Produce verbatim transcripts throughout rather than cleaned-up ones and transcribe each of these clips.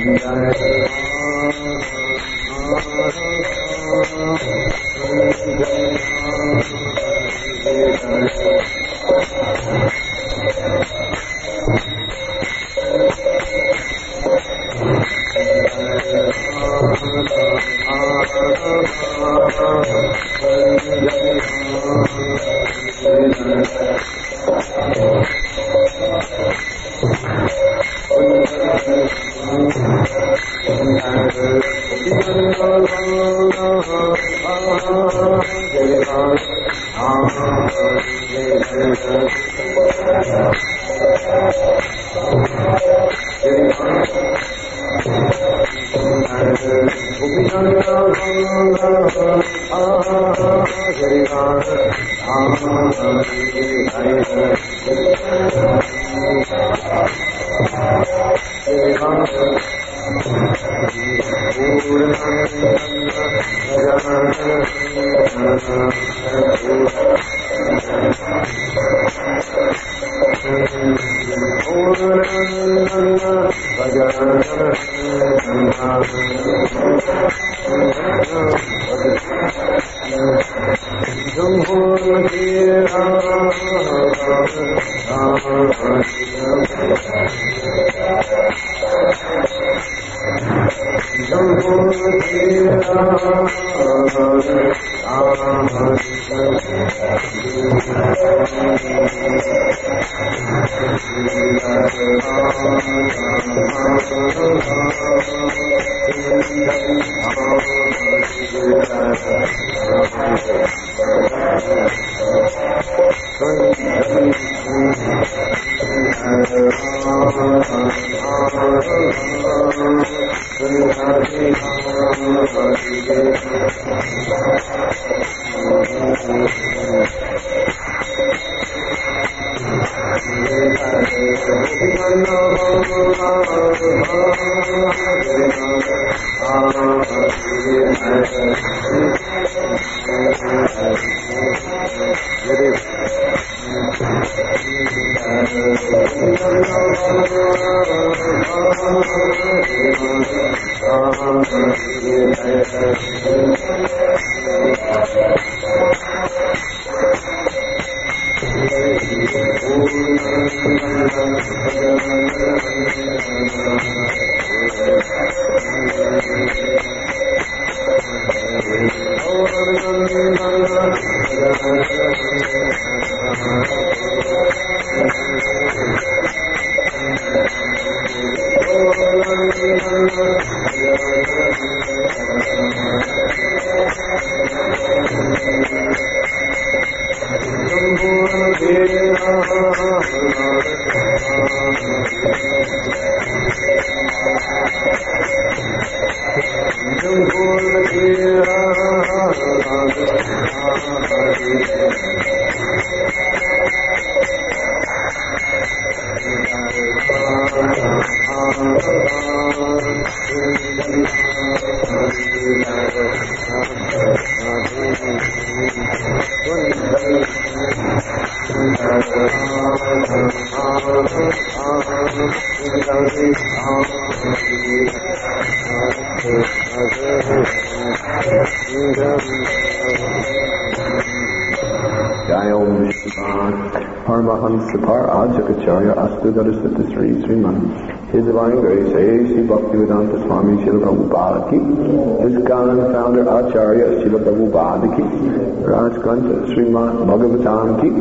His Divine Grace, A C Bhaktivedanta Swami Srila Prabhupada ki, His Gana Founder Acharya Srila Prabhupada ki, Rajgrantha Srimad Bhagavatam ki,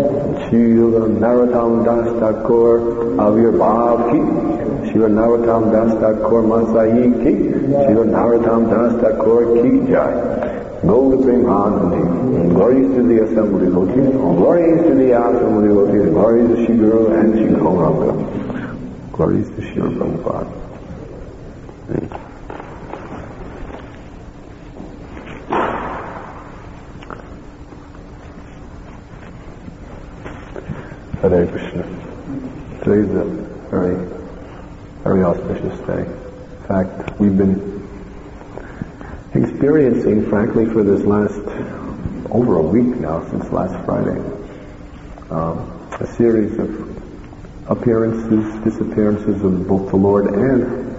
Srila Narottam Das Thakur Avir Bhav ki, Srila Narottam Das Thakur Masai ki, Srila Narottam Das Thakur ki Jai. Go to Premanandi. Glories to the assembly devotees, glories to the assembly devotees, glories to Shri Guru and Shri Gauranga. Glories to Srila Prabhupada. Hare Krishna. Today is a very, very auspicious day. In fact, we've been experiencing, frankly, for this last, over a week now, since last Friday, um, a series of appearances, disappearances of both the Lord and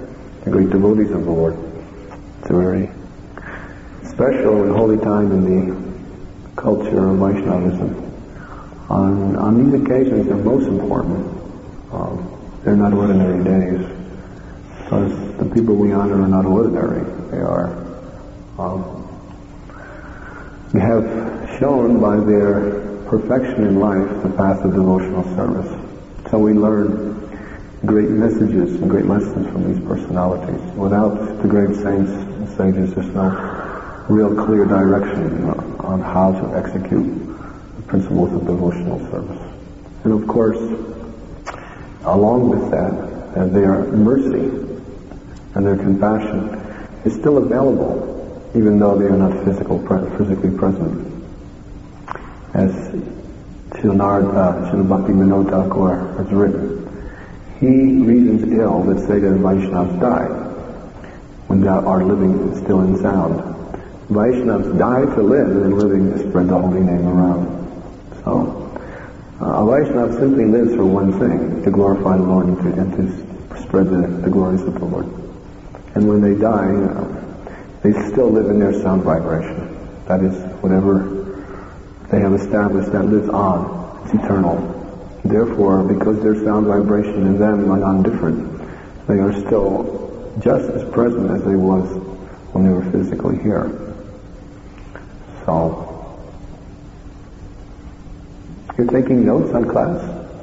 the great devotees of the Lord. It's a very special and holy time in the culture of Vaishnavism. On, on these occasions, they're most important. Um, they're not ordinary days, because the people we honor are not ordinary. They are, um, they have shown by their perfection in life the path of devotional service. So we learn great messages and great lessons from these personalities. Without the great saints and sages, there's no real clear direction on how to execute the principles of devotional service. And of course, along with that, uh, their mercy and their compassion is still available, even though they are not physical, pre- physically present. As Srila uh, Bhakti Vinod Thakur has written, he reasons ill that say that Vaishnavas die when they are living still in sound. Vaishnavas die to live, and living to spread the holy name around. So, uh, a Vaishnava simply lives for one thing, to glorify the Lord and to, and to spread the, the glories of the Lord. And when they die, uh, they still live in their sound vibration. That is, whatever they have established, that lives on. It's eternal. Therefore, because their sound vibration in them are non-different, they are still just as present as they was when they were physically here. So, you're taking notes on class?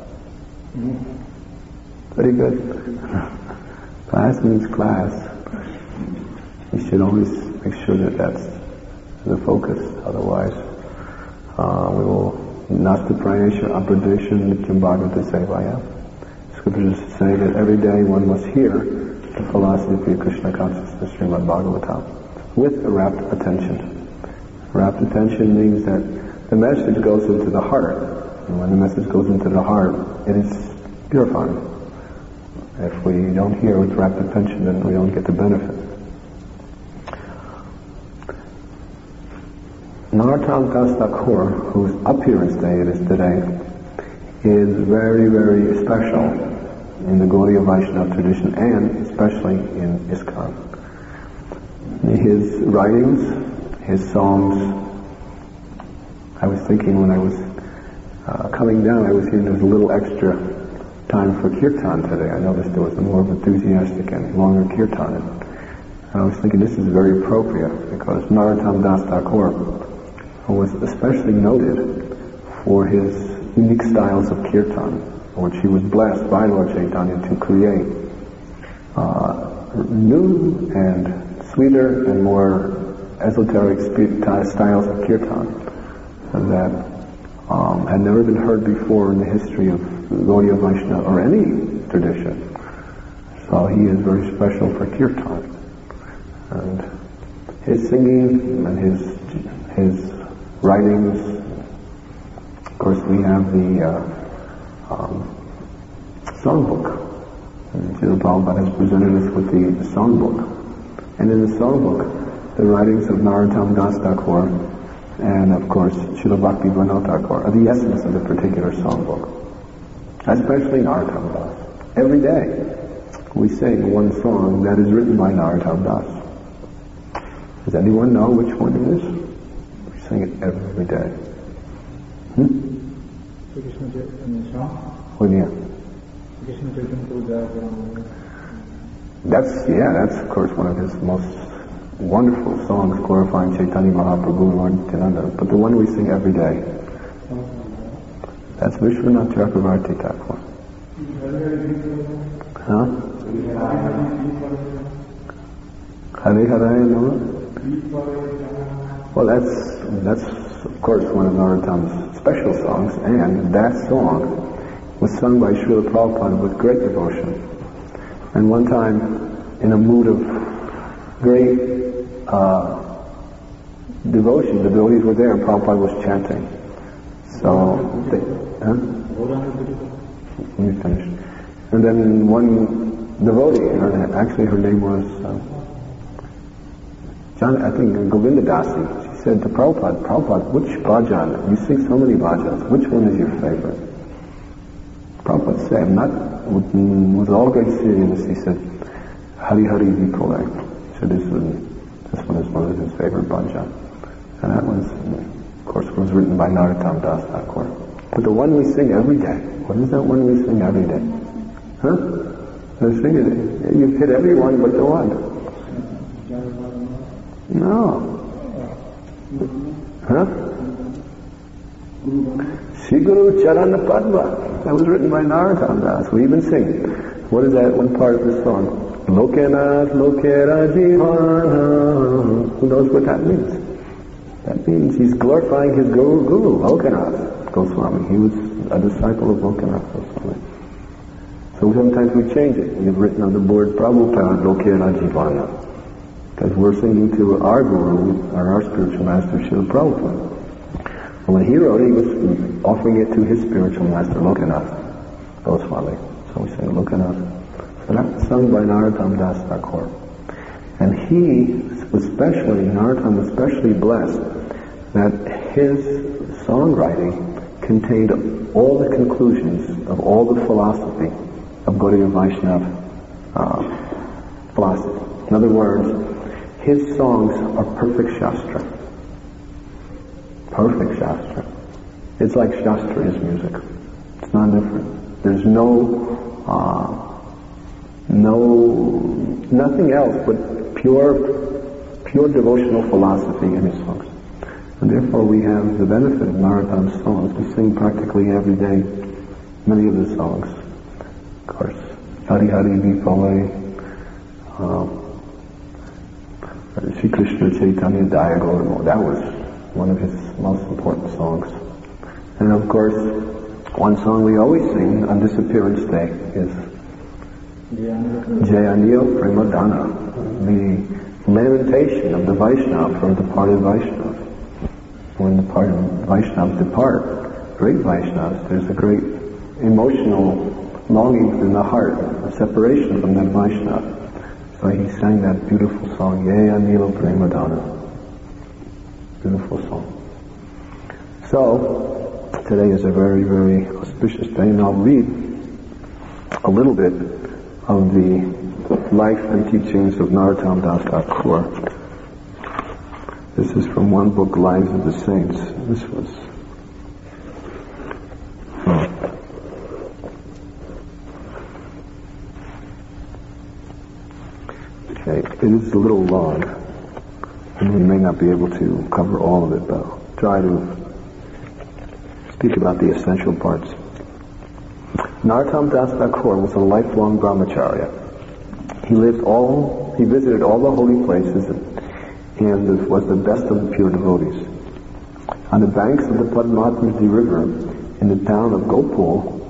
Mm-hmm. Very good. Class means class. You should always make sure that that's the focus. Otherwise, uh, we will Nasta prayesha apradesha nityam bhagavata sevaya. Scriptures say that every day one must hear the philosophy of Krishna consciousness, Srimad Bhagavatam, with a rapt attention. Rapt attention means that the message goes into the heart, and when the message goes into the heart, it is purifying. If we don't hear with rapt attention, then we don't get the benefit. Narottam Das Thakur, whose appearance day it is today, is very, very special in the Gaudiya Vaishnava tradition and especially in ISKCON. His writings, his songs, I was thinking when I was uh, coming down, I was hearing there was a little extra time for kirtan today. I noticed there was a more enthusiastic and longer kirtan. And I was thinking this is very appropriate because Narottam Das Thakur was especially noted for his unique styles of kirtan, which he was blessed by Lord Chaitanya to create uh, new and sweeter and more esoteric sp- styles of kirtan that um, had never been heard before in the history of Gaudiya Vaishnava or any tradition. So he is very special for kirtan. And his singing and his his writings, of course we have the uh, um, songbook. And Srila Prabhupada has presented us with the, the songbook. And in the songbook, the writings of Narottam Das Thakur and of course Srila Bhakti Vinod Thakur are the essence of the particular songbook. Especially Narottam Das. Every day we sing one song that is written by Narottam Das. Does anyone know which one it is? Sing it every day. Hmm? Well, yeah. That's, yeah, that's of course one of his most wonderful songs glorifying Chaitanya Mahaprabhu, Lord Nityananda. But the one we sing every day, that's Vishwanath Chakravarti Thakur. Huh? Hare Hare Nama? Well, that's that's of course one of Narottam's special songs, and that song was sung by Srila Prabhupada with great devotion. And one time, in a mood of great uh, devotion, the devotees were there, and Prabhupada was chanting. So, they, huh? Let me finish. And then one devotee, her, actually her name was uh, John, I think Govinda Dasi. She said to Prabhupada, Prabhupada, which bhajan? You sing so many bhajans. Which one is your favorite? Prabhupada said, not with, with all great seriousness, he said, Hari Hari Vipole. So this one, this one is one of his favorite bhajan. And that was, of course, was written by Narottam Das Thakur. But the one we sing every day, what is that one we sing every day? Huh? I sing it. You've hit every one but the one. No. Huh? Shri Guru Charana Padma. That was written by Narottam Das. We even sing. What is that one part of the song? Lokenath Lokera Jivana. Who knows what that means? That means he's glorifying his Guru, Guru Lokanath Goswami. He was a disciple of Lokanath Goswami. So sometimes we change it. We've written on the board Prabhupada Lokera Jivana. Because we're singing to our Guru, our, our spiritual master, Srila Prabhupada. And when he wrote it, he was offering it to his spiritual master, Lokanath Goswami. So we sing Lokanath. So that's sung by Narottam Das Thakur. And he was especially, Narottam was especially blessed that his songwriting contained all the conclusions of all the philosophy of Gaudiya Vaishnava uh, philosophy. In other words, his songs are perfect Shastra. Perfect Shastra. It's like Shastra is music. It's not different. There's no, uh, no, nothing else but pure, pure devotional philosophy in his songs. And therefore we have the benefit of Narottam's songs. We sing practically every day many of the songs. Of course, Hari Hari Vipale, uh, Sri Krishna Chaitanya Daya Gauramo. That was one of his most important songs. And of course, one song we always sing on Disappearance Day is Jayaniyo Premadana, the lamentation of the Vaishnava for departed Vaishnava. When the departed Vaishnavas depart, great Vaishnavas, there's a great emotional longing in the heart, a separation from that Vaishnava. So he sang that beautiful song, Ye Anilo Premadana. Beautiful song. So, today is a very, very auspicious day, and I'll read a little bit of the life and teachings of Narottam Das Thakur. This is from one book, Lives of the Saints. This was... Hmm. Okay, it is a little long, and we may not be able to cover all of it, but I'll try to speak about the essential parts. Narottam Das Thakur was a lifelong brahmacharya. He lived all, he visited all the holy places and, and was the best of the pure devotees. On the banks of the Padmasambhava River, in the town of Gopal,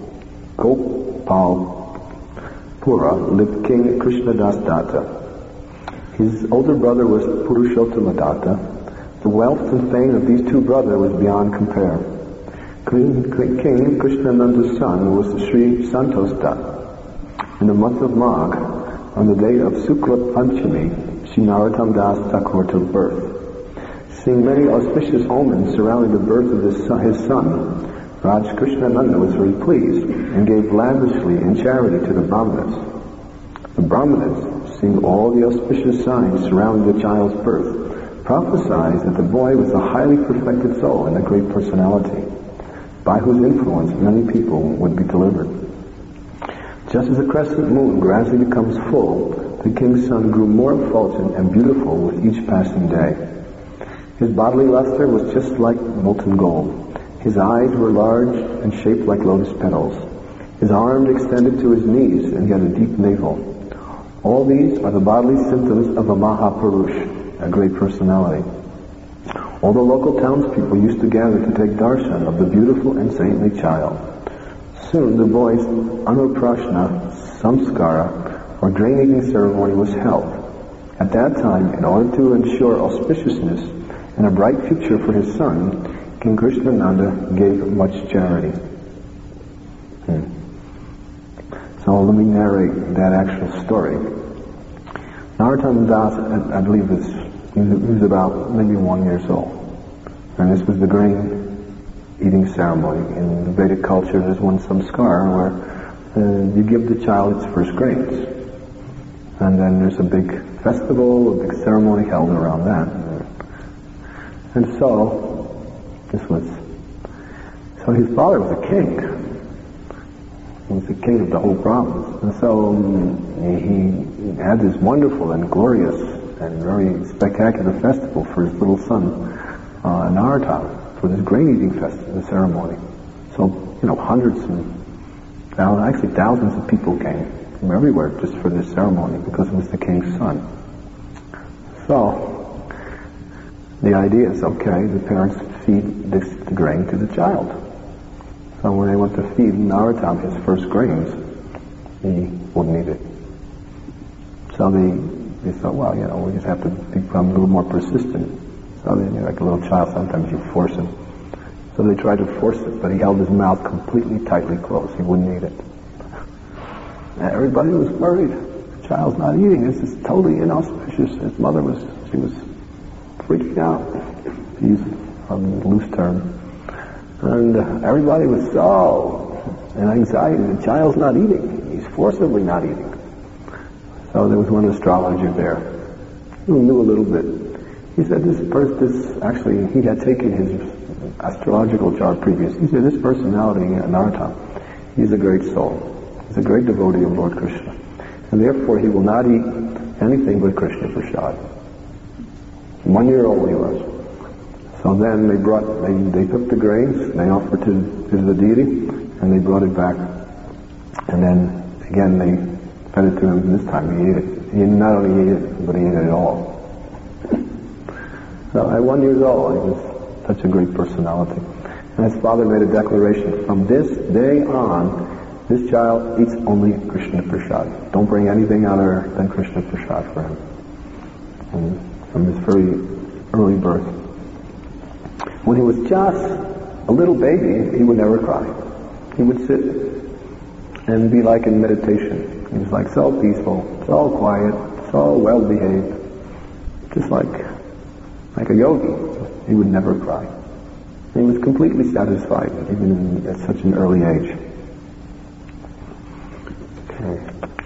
Gopalpura, lived King Krishnadas Datta. His older brother was Purushottama Datta. The wealth and fame of these two brothers was beyond compare. King Krishnananda's son was Sri Santos Datta. In the month of Magh, on the day of Sukla Panchami, Sri Narottam Das Thakur took birth. Seeing many auspicious omens surrounding the birth of his son, his son, Raj Krishnananda was very pleased and gave lavishly in charity to the Brahmanas. The Brahmanas, seeing all the auspicious signs surrounding the child's birth, prophesied that the boy was a highly perfected soul and a great personality, by whose influence many people would be delivered. Just as the crescent moon gradually becomes full, the king's son grew more effulgent and beautiful with each passing day. His bodily luster was just like molten gold. His eyes were large and shaped like lotus petals. His arms extended to his knees, and he had a deep navel. All these are the bodily symptoms of a Mahapurush, a great personality. All the local townspeople used to gather to take darshan of the beautiful and saintly child. Soon the boy's Anuprashna Samskara, or grain-eating ceremony, was held. At that time, in order to ensure auspiciousness and a bright future for his son, King Krishnananda gave much charity. Hmm. So let me narrate that actual story. Narottam Das, I believe, was, he was about maybe one years old. And this was the grain-eating ceremony. In the Vedic culture, there's one samskar where uh, you give the child its first grains. And then there's a big festival, a big ceremony held around that. And so, this was, so his father was a king. He was the king of the whole province. And so um, he had this wonderful and glorious and very spectacular festival for his little son, uh, Narottam, for this grain-eating festival, ceremony. So, you know, hundreds and thousands, actually thousands of people came from everywhere just for this ceremony because it was the king's son. So, the idea is, okay, the parents feed this the grain to the child. So when they went to feed Narottam his first grains, he wouldn't eat it. So they, they thought, well, you know, we just have to become a little more persistent. So they, like a little child, sometimes you force him. So they tried to force it, but he held his mouth completely tightly closed. He wouldn't eat it. And everybody was worried. The child's not eating. This is totally inauspicious. His mother was, she was freaking out, to use a loose term. And uh, everybody was so in anxiety. The child's not eating. He's forcibly not eating. So there was one astrologer there who knew a little bit. He said this person, this actually, he had taken his astrological chart previous. He said this personality, Narottam, he's a great soul. He's a great devotee of Lord Krishna. And therefore he will not eat anything but Krishna Prasad. One year old he was. So then they brought, they, they took the grains, they offered to, to the deity, and they brought it back. And then, again, they fed it to him, and this time he ate it. He not only ate it, but he ate it all. So at one year old, he was such a great personality. And his father made a declaration, from this day on, this child eats only Krishna Prasad. Don't bring anything other than Krishna Prasad for him. And from his very early birth. When he was just a little baby, he would never cry. He would sit and be like in meditation. He was like so peaceful, so quiet, so well behaved. Just like, like a yogi. He would never cry. He was completely satisfied, even at such an early age. Okay.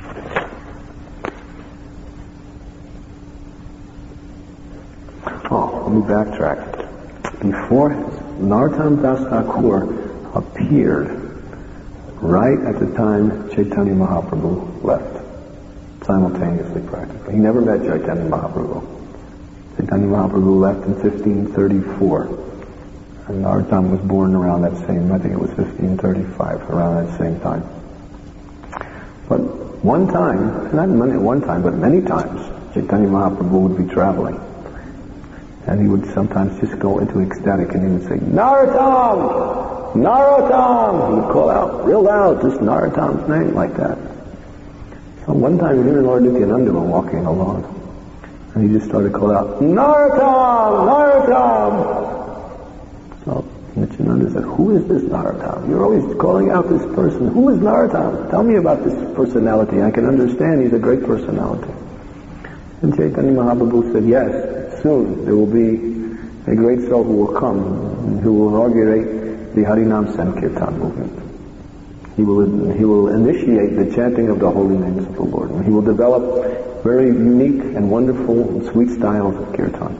Oh, let me backtrack. Before Narottam Das Thakur appeared right at the time Chaitanya Mahaprabhu left, simultaneously practically. He never met Chaitanya Mahaprabhu. Chaitanya Mahaprabhu left in fifteen thirty-four, and Narottam was born around that same, I think it was fifteen thirty-five, around that same time. But one time, not many, one time, but many times, Chaitanya Mahaprabhu would be traveling. And he would sometimes just go into ecstatic and he would say, Narottam! Narottam! He would call out real loud, just Narottam's name, like that. So one time him and Lord Nityananda were walking along. And he just started calling out, Narottam! Narottam! So Nityananda said, who is this Narottam? You're always calling out this person. Who is Narottam? Tell me about this personality. I can understand he's a great personality. And Chaitanya Mahaprabhu said, yes, soon there will be a great soul who will come, who will inaugurate the Harinam Sankirtan movement. He will, he will initiate the chanting of the holy names of the Lord. And he will develop very unique and wonderful and sweet styles of kirtan.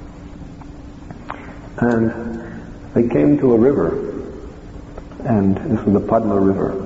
And they came to a river, and this was the Padma River.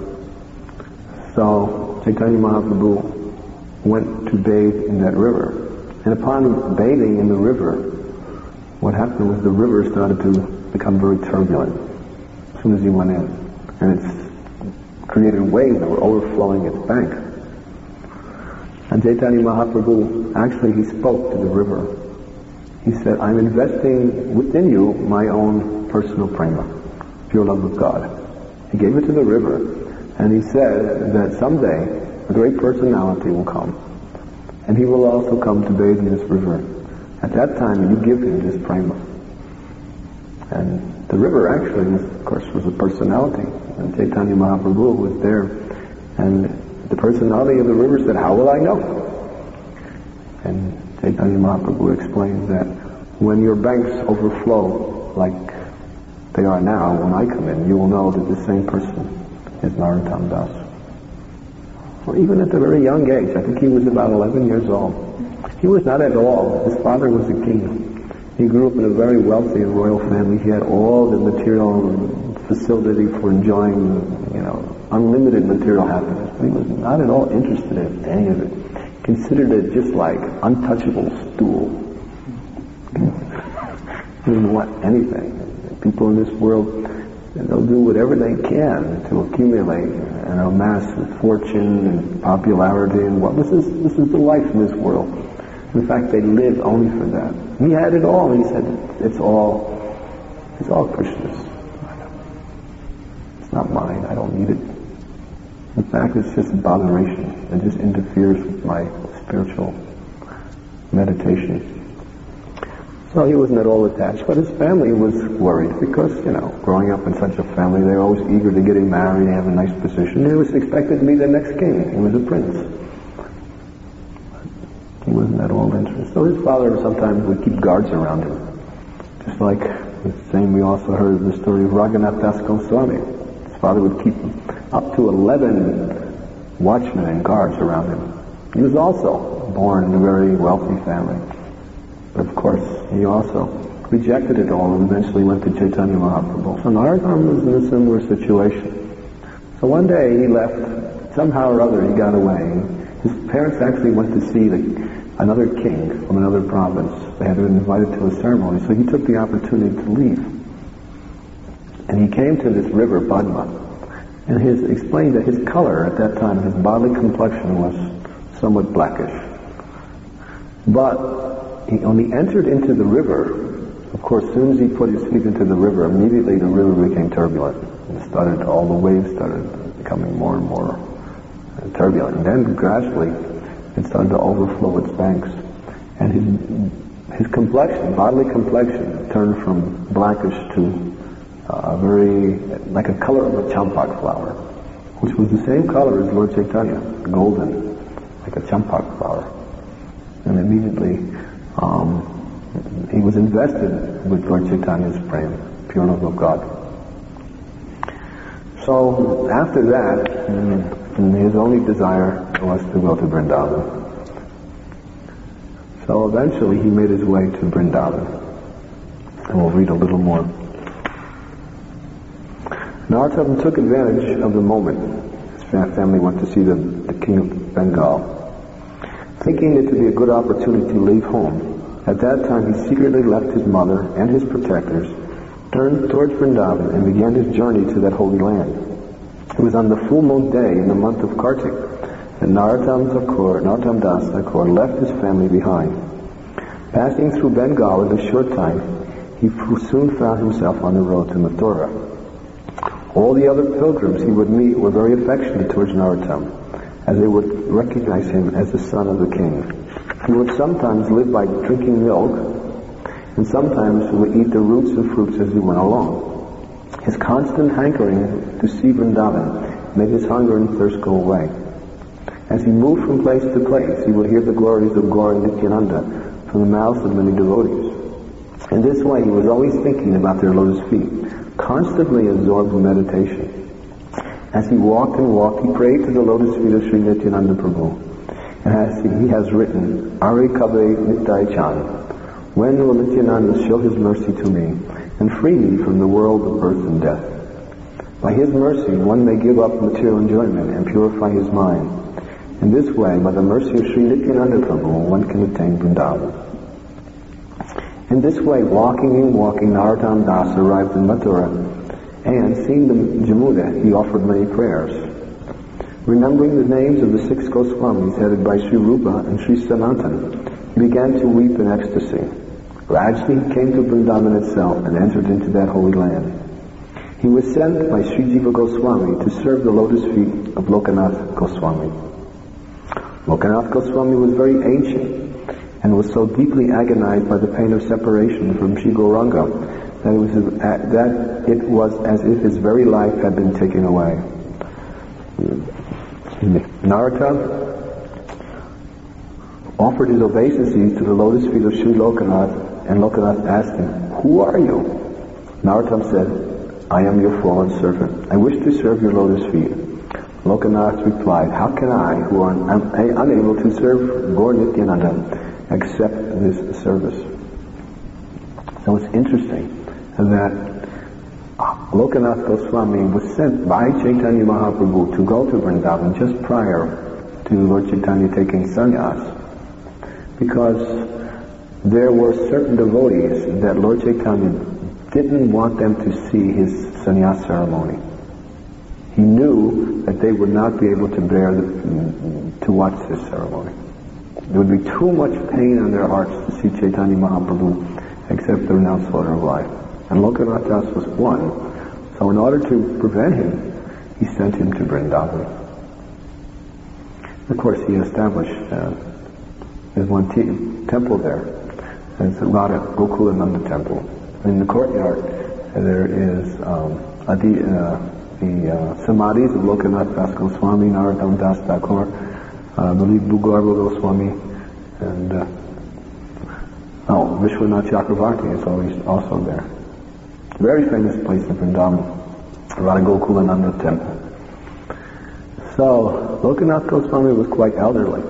So Chaitanya Mahaprabhu went to bathe in that river. And upon bathing in the river, what happened was the river started to become very turbulent as soon as he went in. And it created waves that were overflowing its bank. And Chaitanya Mahaprabhu, actually he spoke to the river. He said, I'm investing within you my own personal prema, pure love of God. He gave it to the river, and he said that someday a great personality will come. And he will also come to bathe in this river. At that time, you give him this prema. And the river actually, was, of course, was a personality. And Chaitanya Mahaprabhu was there. And the personality of the river said, how will I know? And Chaitanya Mahaprabhu explains that when your banks overflow like they are now, when I come in, you will know that the same person is Narottam Das. or even at a very young age. I think he was about eleven years old. He was not at all. His father was a king. He grew up in a very wealthy and royal family. He had all the material facility for enjoying, you know, unlimited material happiness. But he was not at all interested in any of it. He considered it just like untouchable stool. He didn't want anything. People in this world, they'll do whatever they can to accumulate and amass fortune and popularity and what. This is this is the life in this world. In fact, they live only for that. He had it all. He said, "It's all, it's all Krishna's. It's not mine. I don't need it. In fact, it's just botheration. It just interferes with my spiritual meditation." So he wasn't at all attached, but his family was worried because, you know, growing up in such a family, they were always eager to get him married and have a nice position. He was expected to be the next king. He was a prince. He wasn't at all interested. So his father sometimes would keep guards around him. Just like the same, we also heard the story of Raghunath Das Goswami. His father would keep up to eleven watchmen and guards around him. He was also born in a very wealthy family. But of course, he also rejected it all and eventually went to Chaitanya Mahaprabhu. So Narottam was in a similar situation. So one day he left, somehow or other he got away. His parents actually went to see the, another king from another province. They had been invited to a ceremony, so he took the opportunity to leave. And he came to this river, Padma, and his explained that his color at that time, his bodily complexion was somewhat blackish. But he only entered into the river. Of course, as soon as he put his feet into the river, immediately the river became turbulent. It started, all the waves started becoming more and more turbulent. And then gradually, it started to overflow its banks. And his, his complexion, bodily complexion, turned from blackish to uh, very, like a color of a champak flower, which was the same color as Lord Chaitanya, golden, like a champak flower. And immediately, Um, he was invested with Lord Chaitanya's prema, pure love of God. So after that, mm, his only desire was to go to Vrindavan. So eventually he made his way to Vrindavan. And we'll read a little more. Narottam took advantage of the moment. His family went to see the, the king of Bengal. Thinking it to be a good opportunity to leave home, at that time he secretly left his mother and his protectors, turned towards Vrindavan, and began his journey to that holy land. It was on the full moon day in the month of Kartik that Narottam Thakur, Narottam Das Thakur left his family behind. Passing through Bengal in a short time, he soon found himself on the road to Mathura. All the other pilgrims he would meet were very affectionate towards Narottam, as they would recognize him as the son of the king. He would sometimes live by drinking milk, and sometimes he would eat the roots and fruits as he went along. His constant hankering to see Vrindavan made his hunger and thirst go away. As he moved from place to place, he would hear the glories of Gaura and Nityananda from the mouths of many devotees. In this way, he was always thinking about their lotus feet, constantly absorbed in meditation. As he walked and walked, he prayed to the lotus feet of Sri Nityananda Prabhu. And as he has written, Ari Kabe Nittai Chan, when will Nityananda show his mercy to me and free me from the world of birth and death? By his mercy, one may give up material enjoyment and purify his mind. In this way, by the mercy of Sri Nityananda Prabhu, one can attain Vrindavan. In this way, walking and walking, Narottam Das arrived in Mathura, and seeing the Jamuna, he offered many prayers. Remembering the names of the six Goswamis headed by Sri Rupa and Sri Sanatan, he began to weep in ecstasy. Gradually he came to Vrindavan itself and entered into that holy land. He was sent by Sri Jiva Goswami to serve the lotus feet of Lokanath Goswami. Lokanath Goswami was very ancient and was so deeply agonized by the pain of separation from Sri Gauranga that it was, that it was as if his very life had been taken away. Narottam offered his obeisances to the lotus feet of Sri Lokanath, and Lokanath asked him, "Who are you?" Narottam said, "I am your fallen servant. I wish to serve your lotus feet." Lokanath replied, how can I, who am un- unable to serve Gaur Nityananda, accept this service? So it's interesting that Lokanath Goswami was sent by Chaitanya Mahaprabhu to go to Vrindavan just prior to Lord Chaitanya taking sannyas, because there were certain devotees that Lord Chaitanya didn't want them to see his sannyas ceremony. He knew that they would not be able to bear the, to watch this ceremony. There would be too much pain on their hearts to see Chaitanya Mahaprabhu accept the renounced order of life. And Lokanath Das was one. So in order to prevent him, he sent him to Vrindavan. Of course, he established, uh, there's one t- temple there. There's the Radha Gokulananda temple. In the courtyard, there is um, a de- uh, the uh, samadhis of Lokanath Das Goswami, Narottam Das Thakur, uh, I believe Bhugarva Goswami, and uh, oh, Vishwanath Chakravarti is always also there. Very famous place in Vrindavan, Radha Gokulananda temple. So, Lokanath Goswami was quite elderly.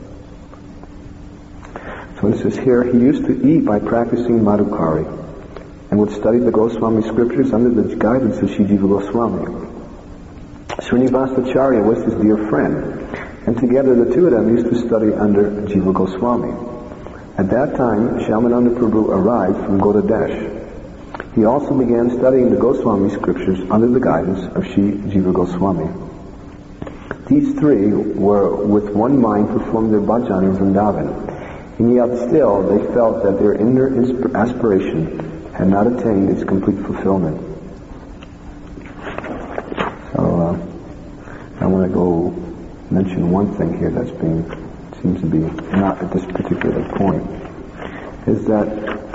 So it says here, he used to eat by practicing Madhukari, and would study the Goswami scriptures under the guidance of Shri Jiva Goswami. Srinivasacharya was his dear friend, and together the two of them used to study under Jiva Goswami. At that time, Shyamananda Prabhu arrived from Godadesh. He also began studying the Goswami scriptures under the guidance of Shri Jiva Goswami. These three were with one mind performed their bhajan in Vrindavan, and yet still they felt that their inner insp- aspiration had not attained its complete fulfillment. So uh, I want to go mention one thing here that's being, seems to be not at this particular point, is that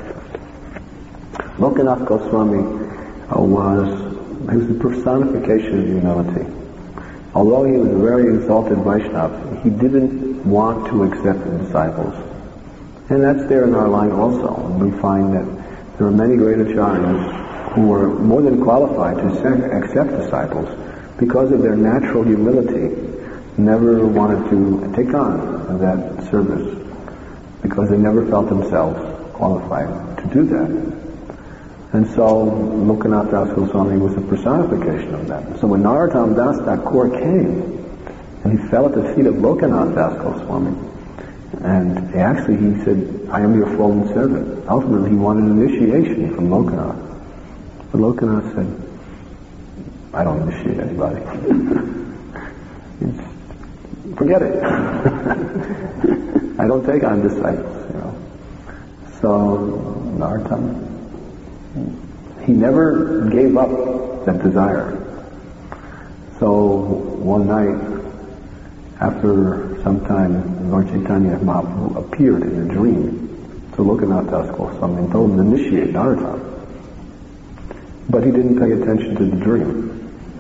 Lokanath Goswami uh, was, he was the personification of humility. Although he was a very exalted Vaishnava, he didn't want to accept the disciples. And that's there in our line also. And we find that there are many great acharyas who were more than qualified to accept disciples because of their natural humility, never wanted to take on that service because they never felt themselves qualified to do that. And so Lokanath Das Goswami was a personification of that. So when Narottam Das Thakur came, and he fell at the feet of Lokanath Das Goswami, and actually he said, I am your fallen servant. Ultimately he wanted initiation from Lokanath. But Lokanath said, I don't initiate anybody. Forget it. I don't take on disciples, you know. So Narottam, he never gave up that desire. So one night, after some time, Lord Chaitanya Mahaprabhu appeared in a dream to Lokanath Das Goswami and told him to initiate Narottam. But he didn't pay attention to the dream.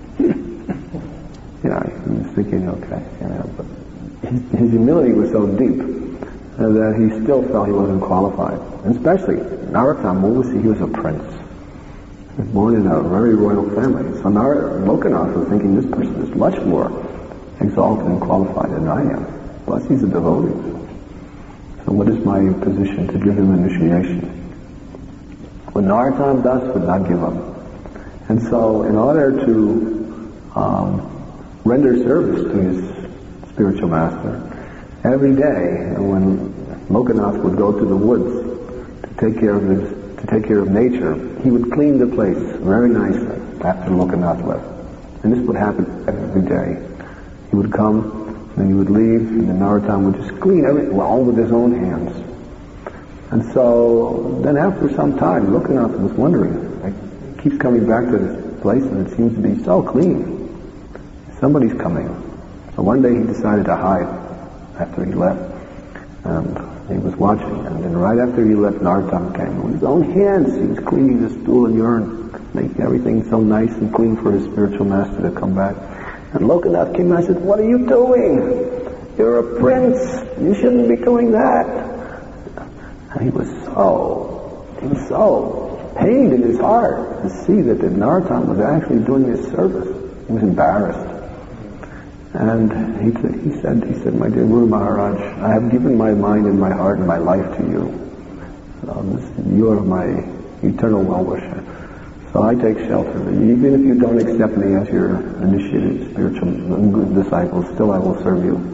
You know, he was thinking, okay, you know, but his, his humility was so deep uh, that he still felt he wasn't qualified. And especially, Narottam, what was he? He was a prince. He was born in a very royal family. So Nar- Lokanath was thinking, this person is much more exalted and qualified than I am. Plus he's a devotee. So what is my position to give him initiation? But Narottam Das would not give up. And so in order to um, render service to his spiritual master, every day when Lokanath would go to the woods to take care of his, to take care of nature, he would clean the place very nicely after Lokanath left. And this would happen every day. He would come, then he would leave, and then Narottam would just clean everything, all with his own hands. And so then after some time, Lokanath was wondering, like, he keeps coming back to this place and it seems to be so clean. Somebody's coming. So one day he decided to hide after he left. And he was watching. And then right after he left, Narottam came. With his own hands, he was cleaning the stool and urine, making everything so nice and clean for his spiritual master to come back. And Lokanath came and I said, what are you doing? You're a prince. You shouldn't be doing that. And he was so, he was so pained in his heart to see that the Narottam was actually doing this service. He was embarrassed. And he, t- he said, he said, my dear Guru Maharaj, I have given my mind and my heart and my life to you. Um, this, you are my eternal well-wisher. So I take shelter. Even if you don't accept me as your initiated spiritual disciple, still I will serve you.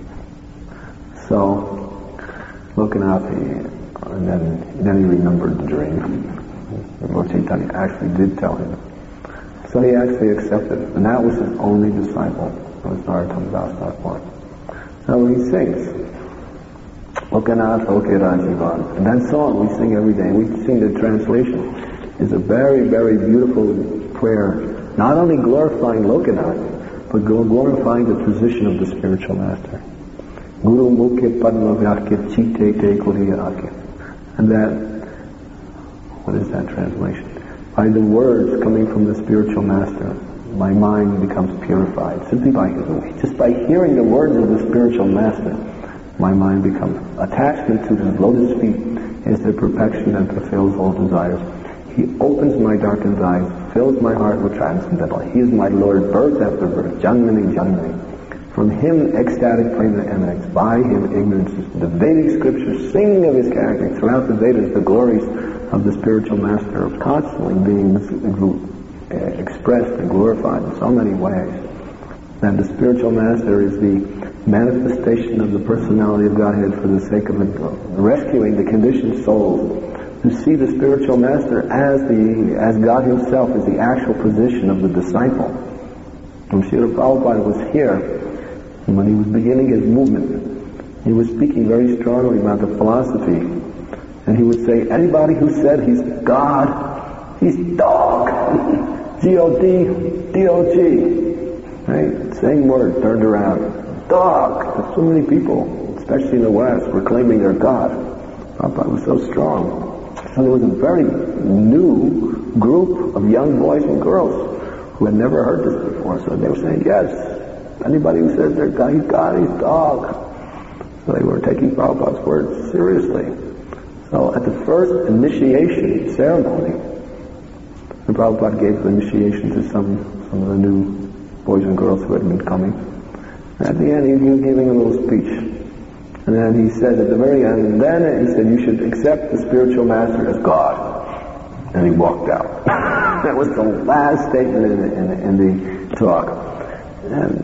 So, Lokanath, he, and then, then he remembered the dream. Lord Chaitanya actually did tell him. So he actually accepted, and that was his only disciple. That was Narottam Das Thakur. So he sings, Lokanath Loke Rajivan. And that song we sing every day. We sing the translation. It's a very, very beautiful prayer, not only glorifying Lokanath, but glorifying the position of the spiritual master. Guru Mukhe Padma Vyakya Chite Te Kuriya Akya. And that, what is that translation? By the words coming from the spiritual master, my mind becomes purified. Simply by, just by hearing the words of the spiritual master, my mind becomes, attachment to his lotus feet is the perfection that fulfills all desires. He opens my darkened eyes, fills my heart with transcendental. He is my Lord, birth after birth, Janmani, Janmani. From him, ecstatic prema emanates. By him, ignorance is. The Vedic scriptures sing of his character. Throughout the Vedas, the glories of the spiritual master are constantly being expressed and glorified in so many ways. And the spiritual master is the manifestation of the personality of Godhead for the sake of rescuing the conditioned souls to see the spiritual master as the as God himself is the actual position of the disciple. When Srila Prabhupada was here, and when he was beginning his movement, he was speaking very strongly about the philosophy, and he would say, anybody who said he's God, he's dog. G O D, D O G. Right? Same word turned around. Dog. There's so many people, especially in the West, were claiming they're God. Prabhupada was so strong. So there was a very new group of young boys and girls who had never heard this before. So they were saying, yes, anybody who says they're God, he's God, he's dog. So they were taking Prabhupada's words seriously. So at the first initiation ceremony, the Prabhupada gave the initiation to some, some of the new boys and girls who had been coming. And at the end, he was giving a little speech. And then he said at the very end, and then he said, you should accept the spiritual master as God. And he walked out. That was the last statement in the, in the, in the talk. And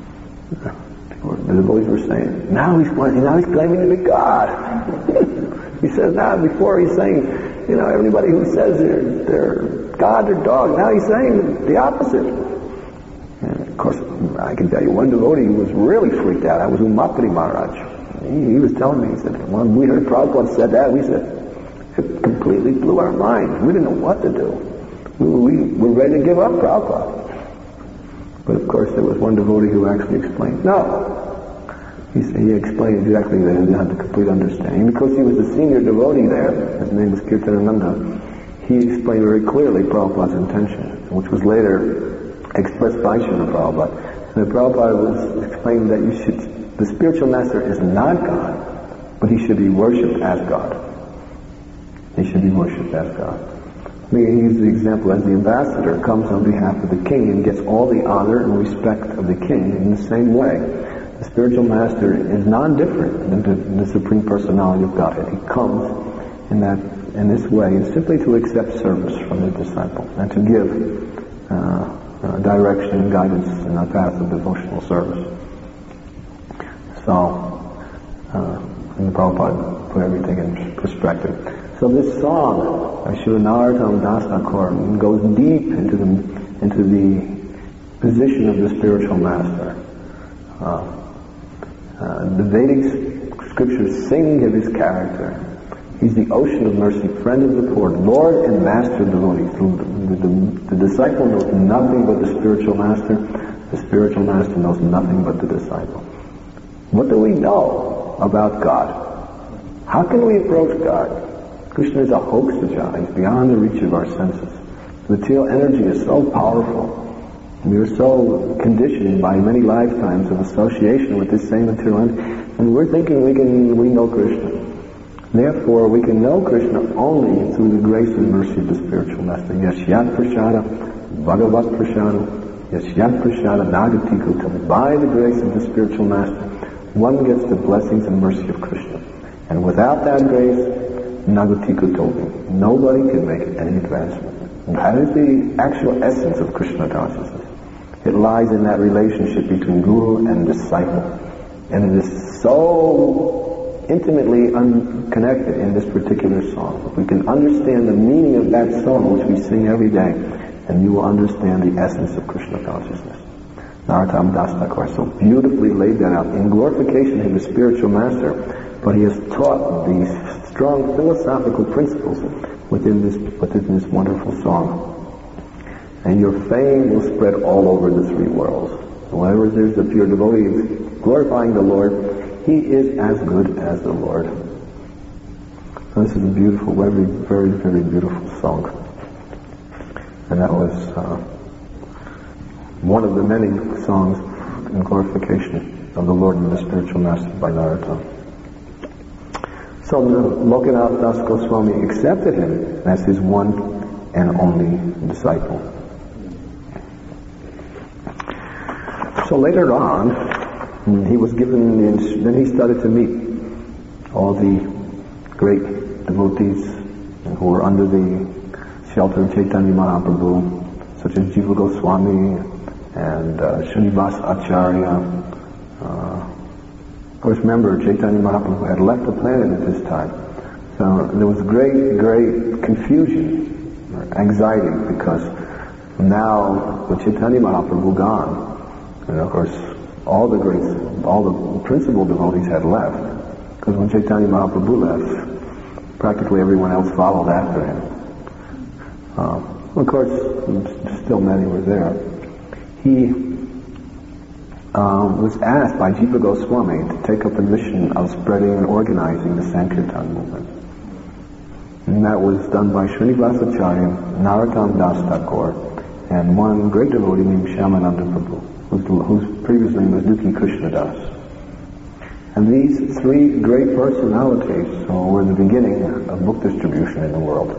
the boys were saying, now he's, now he's claiming to be God. He says now, before he's saying, you know, everybody who says they're, they're God or dog, now he's saying the opposite. And of course, I can tell you one devotee who was really freaked out. That was Umakati Maharaj. He, he was telling me, he said, when we heard Prabhupada said that, we said, it completely blew our mind. We didn't know what to do. We, we were ready to give up Prabhupada. But of course, there was one devotee who actually explained, no. He, he explained exactly that he had the complete understanding. Because he was the senior devotee there, his name was Kirtanananda, he explained very clearly Prabhupada's intention, which was later expressed by Srila Prabhupada. And the Prabhupada was explaining that you should, the spiritual master is not God, but he should be worshipped as God. He should be worshipped as God. I mean, he used the example as the ambassador comes on behalf of the king and gets all the honor and respect of the king. In the same way, the spiritual master is non-different than the, the Supreme Personality of Godhead. He comes in that, in this way, simply to accept service from the disciple and to give uh, uh, direction and guidance in the path of devotional service. So, uh, and Prabhupada put everything in perspective. So this song by Srila Narottam Das Thakur goes deep into the into the position of the spiritual master. Uh, uh, the Vedic scriptures sing of his character. He's the ocean of mercy, friend of the poor, Lord and master of devotees. The, the, the disciple knows nothing but the spiritual master. The spiritual master knows nothing but the disciple. What do we know about God? How can we approach God? Krishna is a hoax to Jhana. He's beyond the reach of our senses. The material energy is so powerful. We are so conditioned by many lifetimes of association with this same material energy, and we're thinking we can we know Krishna. Therefore, we can know Krishna only through the grace and mercy of the spiritual master. Yashyat prasada, bhagavat prasada, Yasyat prasada nagati kutam. By the grace of the spiritual master, one gets the blessings and mercy of Krishna. And without that grace, nagati kutomi. Nobody can make any advancement. And that is the actual essence of Krishna consciousness. It lies in that relationship between guru and disciple. And it is so intimately unconnected in this particular song. If we can understand the meaning of that song, which we sing every day, and you will understand the essence of Krishna consciousness. Narottam Das Thakur so beautifully laid that out in glorification of the spiritual master, but he has taught these strong philosophical principles within this within this wonderful song. And your fame will spread all over the three worlds. Whenever there's a pure devotee glorifying the Lord, he is as good as the Lord. So this is a beautiful, very, very, very beautiful song. And that was uh, one of the many songs in glorification of the Lord and the spiritual master by Narottam. So Lokanath Das Goswami accepted him as his one and only disciple. So later on, he was given, the, then he started to meet all the great devotees who were under the shelter of Chaitanya Mahaprabhu, such as Jiva Goswami and uh, Srinivas Acharya. Uh, of course, remember, Chaitanya Mahaprabhu had left the planet at this time. So there was great, great confusion, or anxiety, because now with Chaitanya Mahaprabhu gone, and of course, all the great, all the principal devotees had left, because when Chaitanya Mahaprabhu left, practically everyone else followed after him. Uh, of course, still many were there. He um, was asked by Jiva Goswami to take up the mission of spreading and organizing the Sankirtan movement. And that was done by Srinivas Acharya, Narottam Das Thakur, and one great devotee named Shyamananda Prabhu, whose, whose previous name was Dukhi Krishna Das. And these three great personalities so were the beginning of book distribution in the world,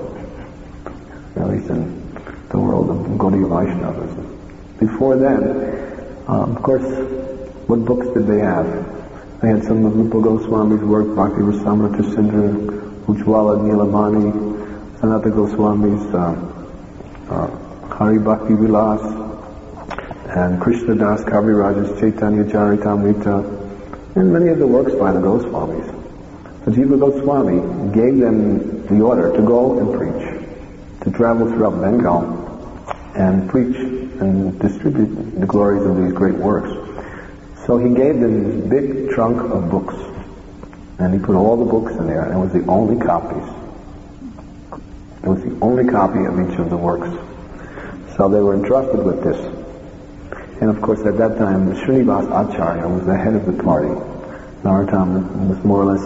at least in the world of Gaudiya Vaishnavism. Before then, um, of course, what books did they have? They had some of Rupa Goswami's work, Bhakti Rasamrita Sindhu, Ujjwala Nilamani, Sanatana Goswami's uh, uh, Hari Bhakti Vilas, and Krishna Das Kaviraja's Chaitanya Charitamrita, and many of the works by the Goswamis. So Jiva Goswami gave them the order to go and preach, to travel throughout Bengal and preach and distribute the glories of these great works. So he gave them this big trunk of books, and he put all the books in there, and it was the only copies. It was the only copy of each of the works. So they were entrusted with this. And of course at that time, Srinivas Acharya was the head of the party. Narottam was more or less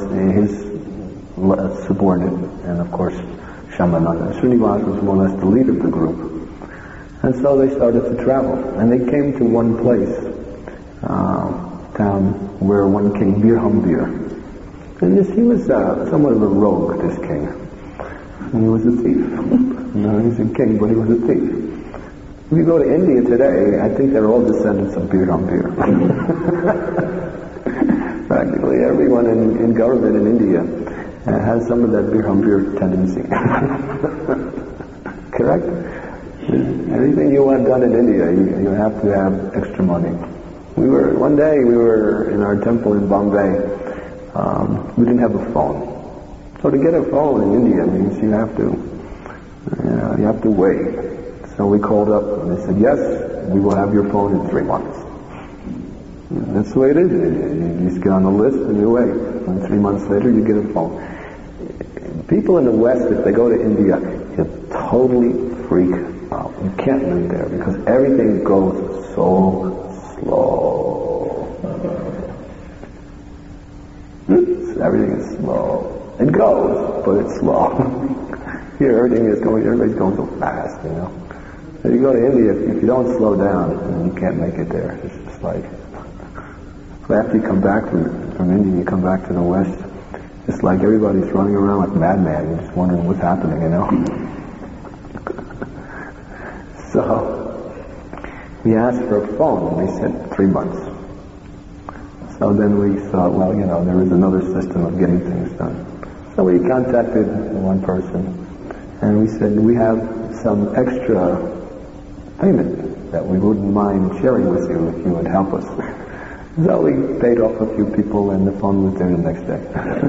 his subordinate, and of course Shyamananda. Srinivas was more or less the leader of the group. And so they started to travel, and they came to one place, uh, town where one king, Birhambir. And this, he was uh, somewhat of a rogue, this king. And he was a thief. No, he's a king, but he was a thief. If you go to India today, I think they're all descendants of Birhambir. Practically everyone in, in government in India uh, has some of that Birhambir tendency. Correct? Anything you want done in India, you, you have to have extra money. We were, one day we were in our temple in Bombay. Um, we didn't have a phone. So to get a phone in India means you have to, you know, you have to wait. So we called up and they said, yes, we will have your phone in three months. And that's the way it is. You just get on the list and you wait. And three months later you get a phone. People in the West, if they go to India, you totally freak out. You can't live there because everything goes so slow. Everything is slow. It goes, but it's slow. Here everything is going, everybody's going so fast, you know. If you go to India, if you don't slow down, then you can't make it there. It's just like, so after you come back from, from India, you come back to the West, it's like everybody's running around like madman. You're just wondering what's happening, you know. So, we asked for a phone, and they said three months. So then we thought, well, you know, there is another system of getting things done. So we contacted one person, and we said, we have some extra payment that we wouldn't mind sharing with you if you would help us. So we paid off a few people, and the phone was there the next day.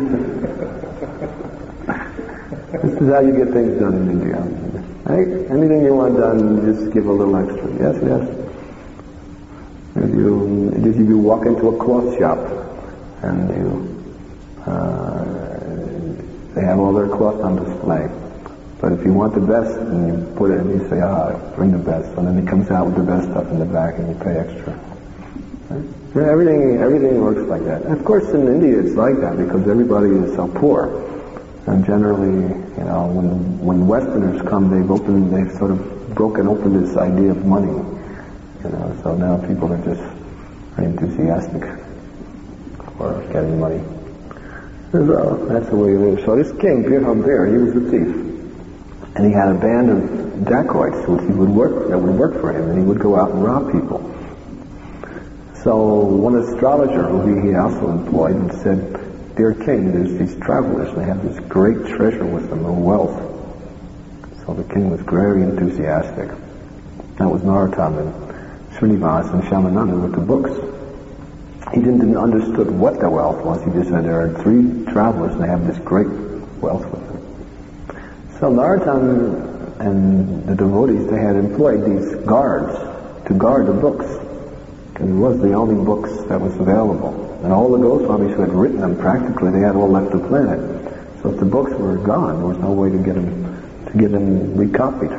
This is how you get things done in India. Right? Anything you want done, just give a little extra. Yes, yes. If you, if you walk into a cloth shop, and you, uh, they have all their cloth on display. But if you want the best, and you put it, and you say, ah, bring the best, and then it comes out with the best stuff in the back, and you pay extra. Right? Everything, everything works like that. And of course, in India, it's like that because everybody is so poor, and generally, you know, when when Westerners come, they've opened, they've sort of broken open this idea of money. You know, so now people are just very enthusiastic for getting money. So that's the way it is. So this king, Birhambir, he was a thief. And he had a band of dacoits which he would work, that would work for him, and he would go out and rob people. So one astrologer who he also employed said, dear king, there's these travelers, and they have this great treasure with them, of wealth. So the king was very enthusiastic. That was Narottam and Srinivas and Shyamananda with the books. He didn't understood what the wealth was. He just said there are three travelers and they have this great wealth with them. So Narottam and the devotees, they had employed these guards to guard the books. Because it was the only books that was available. And all the Goswamis who had written them, practically, they had all left the planet. So if the books were gone, there was no way to get them, to get them recopied.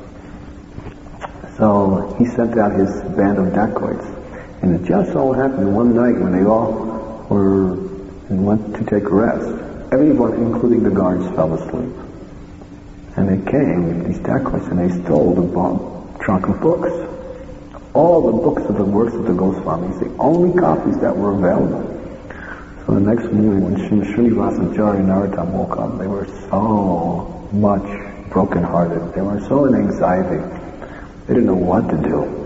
So he sent out his band of dacoits. And it just so happened one night when they all were and went to take rest, everyone, including the guards, fell asleep. And they came, these dacoits, and they stole the bo- trunk of books. All the books of the works of the Goswamis, the only copies that were available. So the next morning when Srinivasacharya and Narottam woke up, they were so much broken-hearted. They were so in anxiety. They didn't know what to do.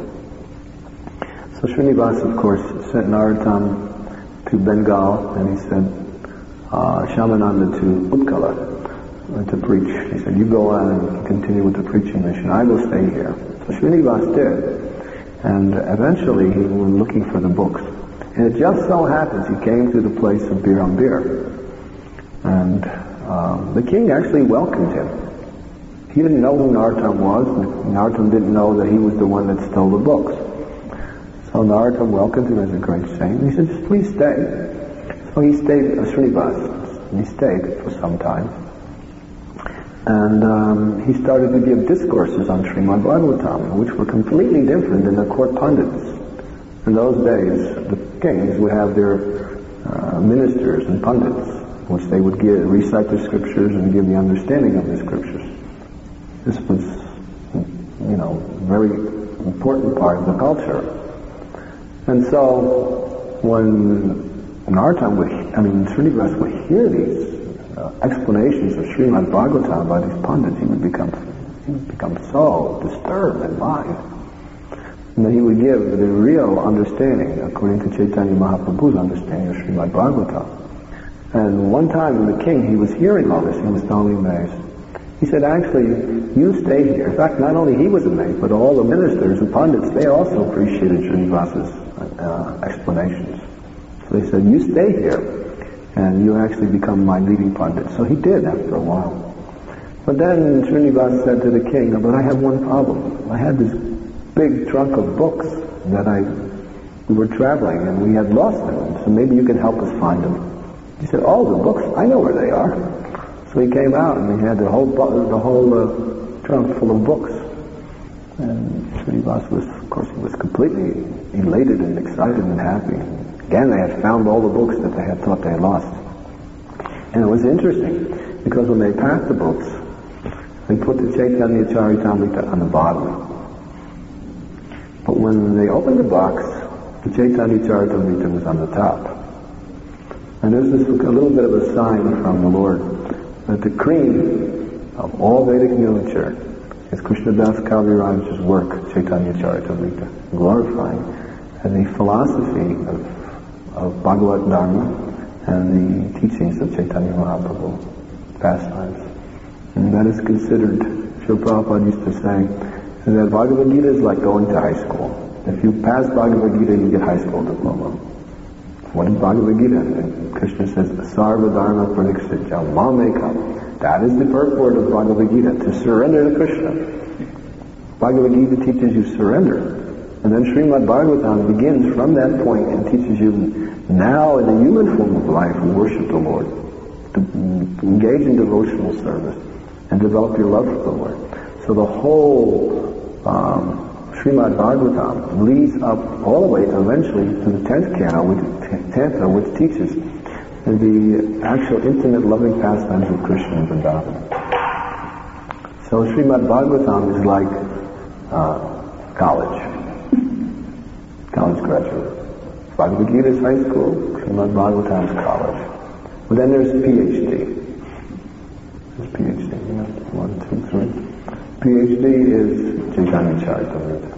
So Srinivas, of course, sent Narottam to Bengal, and he sent uh, Shyamananda to Utkala uh, to preach. He said, you go on and continue with the preaching mission. I will stay here. So Srinivas did. And eventually he was looking for the books. And it just so happens he came to the place of Birhambir. And um, the king actually welcomed him. He didn't know who Narottam was, and Narottam didn't know that he was the one that stole the books. So Narottam welcomed him as a great saint. He said, just please stay. So he stayed, uh, Srinivas, and he stayed for some time. And um, he started to give discourses on Srimad Bhagavatam, which were completely different than the court pundits. In those days, the kings would have their uh, ministers and pundits, which they would give, recite the scriptures and give the understanding of the scriptures. This was, you know, a very important part of the culture. And so, when Narottam would, I mean, Srinivas would hear these uh, explanations of Srimad Bhagavatam by these pundits, he would become, he would become so disturbed in mind. And then he would give the real understanding, according to Chaitanya Mahaprabhu's understanding of Srimad Bhagavatam. And one time when the king, he was hearing all this, he was totally amazed. He said, actually, you stay here. In fact, not only he was amazed, but all the ministers and pundits, they also appreciated Srinivas's uh, explanations. So they said, you stay here, and you actually become my leading pundit. So he did after a while. But then Srinivas said to the king, but I have one problem. I had this big trunk of books that I, we were traveling, and we had lost them, so maybe you can help us find them. He said, oh, the books, I know where they are. So he came out and he had the whole the whole uh, trunk full of books. And Srinivas was, of course, he was completely elated and excited and happy. Again, they had found all the books that they had thought they had lost. And it was interesting because when they packed the books, they put the Chaitanya Charitamrita on the bottom. But when they opened the box, the Chaitanya Charitamrita was on the top. And this is a little bit of a sign from the Lord that the cream of all Vedic literature is Krishnadas Kaviraj's work, Chaitanya Charitamrita, glorifying the philosophy of, of Bhagavad Dharma and the teachings of Chaitanya Mahaprabhu, pastimes. And that is considered, Srila Prabhupada used to say, that Bhagavad Gita is like going to high school. If you pass Bhagavad Gita, you get high school diploma. What is Bhagavad Gita? And Krishna says, Sarva Dharma Pradikshitya Mamekam. That is the purport of Bhagavad Gita, to surrender to Krishna. Bhagavad Gita teaches you surrender. And then Srimad Bhagavatam begins from that point and teaches you now in the human form of life, worship the Lord, to engage in devotional service, and develop your love for the Lord. So the whole um, Srimad Bhagavatam leads up all the way eventually to the tenth canto, which, tenth, which teaches the actual intimate loving pastimes of Krishna and Vrindavan. So Srimad Bhagavatam is like uh, college, college graduate. Bhagavad Gita is high school, Srimad Bhagavatam is college. But then there's PhD. There's PhD, you know, one, two, three. PhD is Chaitanya Charitamrita.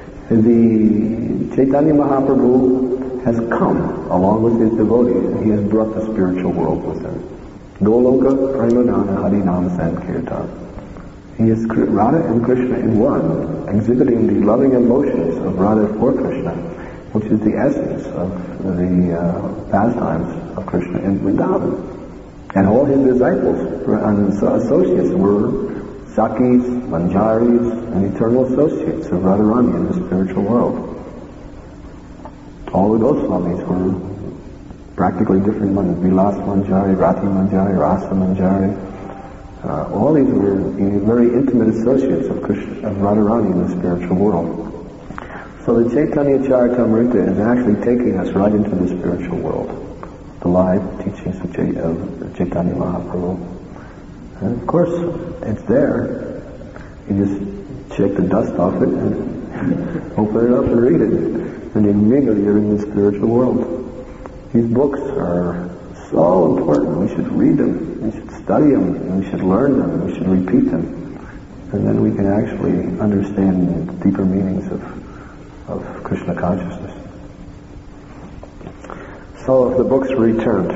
The Chaitanya Mahaprabhu has come along with his devotees, and he has brought the spiritual world with him. Goloka, Premadana, Harinam, Sankirtan. He is Radha and Krishna in one, exhibiting the loving emotions of Radha for Krishna, which is the essence of the uh, pastimes of Krishna in Vrindavan. And all his disciples and associates were Sakis, Manjaris, and eternal associates of Radharani in the spiritual world. All the Goswamis were practically different ones. Vilas Manjari, Rati Manjari, Rasa Manjari. Uh, all these were very intimate associates of Krishna, of Radharani in the spiritual world. So the Chaitanya Charitamrita is actually taking us right into the spiritual world, the live teachings of, Ch- of Chaitanya Mahaprabhu. And of course, it's there. You just shake the dust off it and open it up and read it. And immediately you're in the spiritual world. These books are so important. We should read them. We should study them. And we should learn them. We should repeat them. And then we can actually understand deeper meanings of, of Krishna consciousness. So if the books are returned,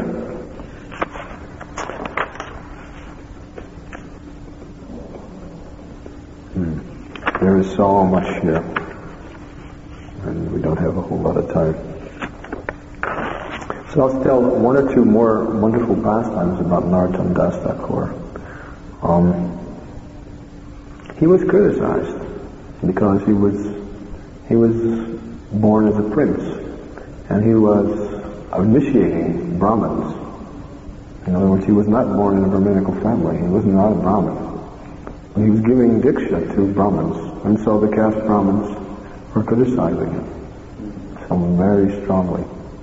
hmm. there is so much here, and we don't have a whole lot of time. So I'll tell one or two more wonderful pastimes about Narottam Das Thakur. Um, he was criticized because he was he was born as a prince, and he was initiating Brahmins. In other words, he was not born in a Brahminical family. He was not a Brahmin. He was giving diksha to Brahmins, and so the caste Brahmins were criticizing him so very strongly.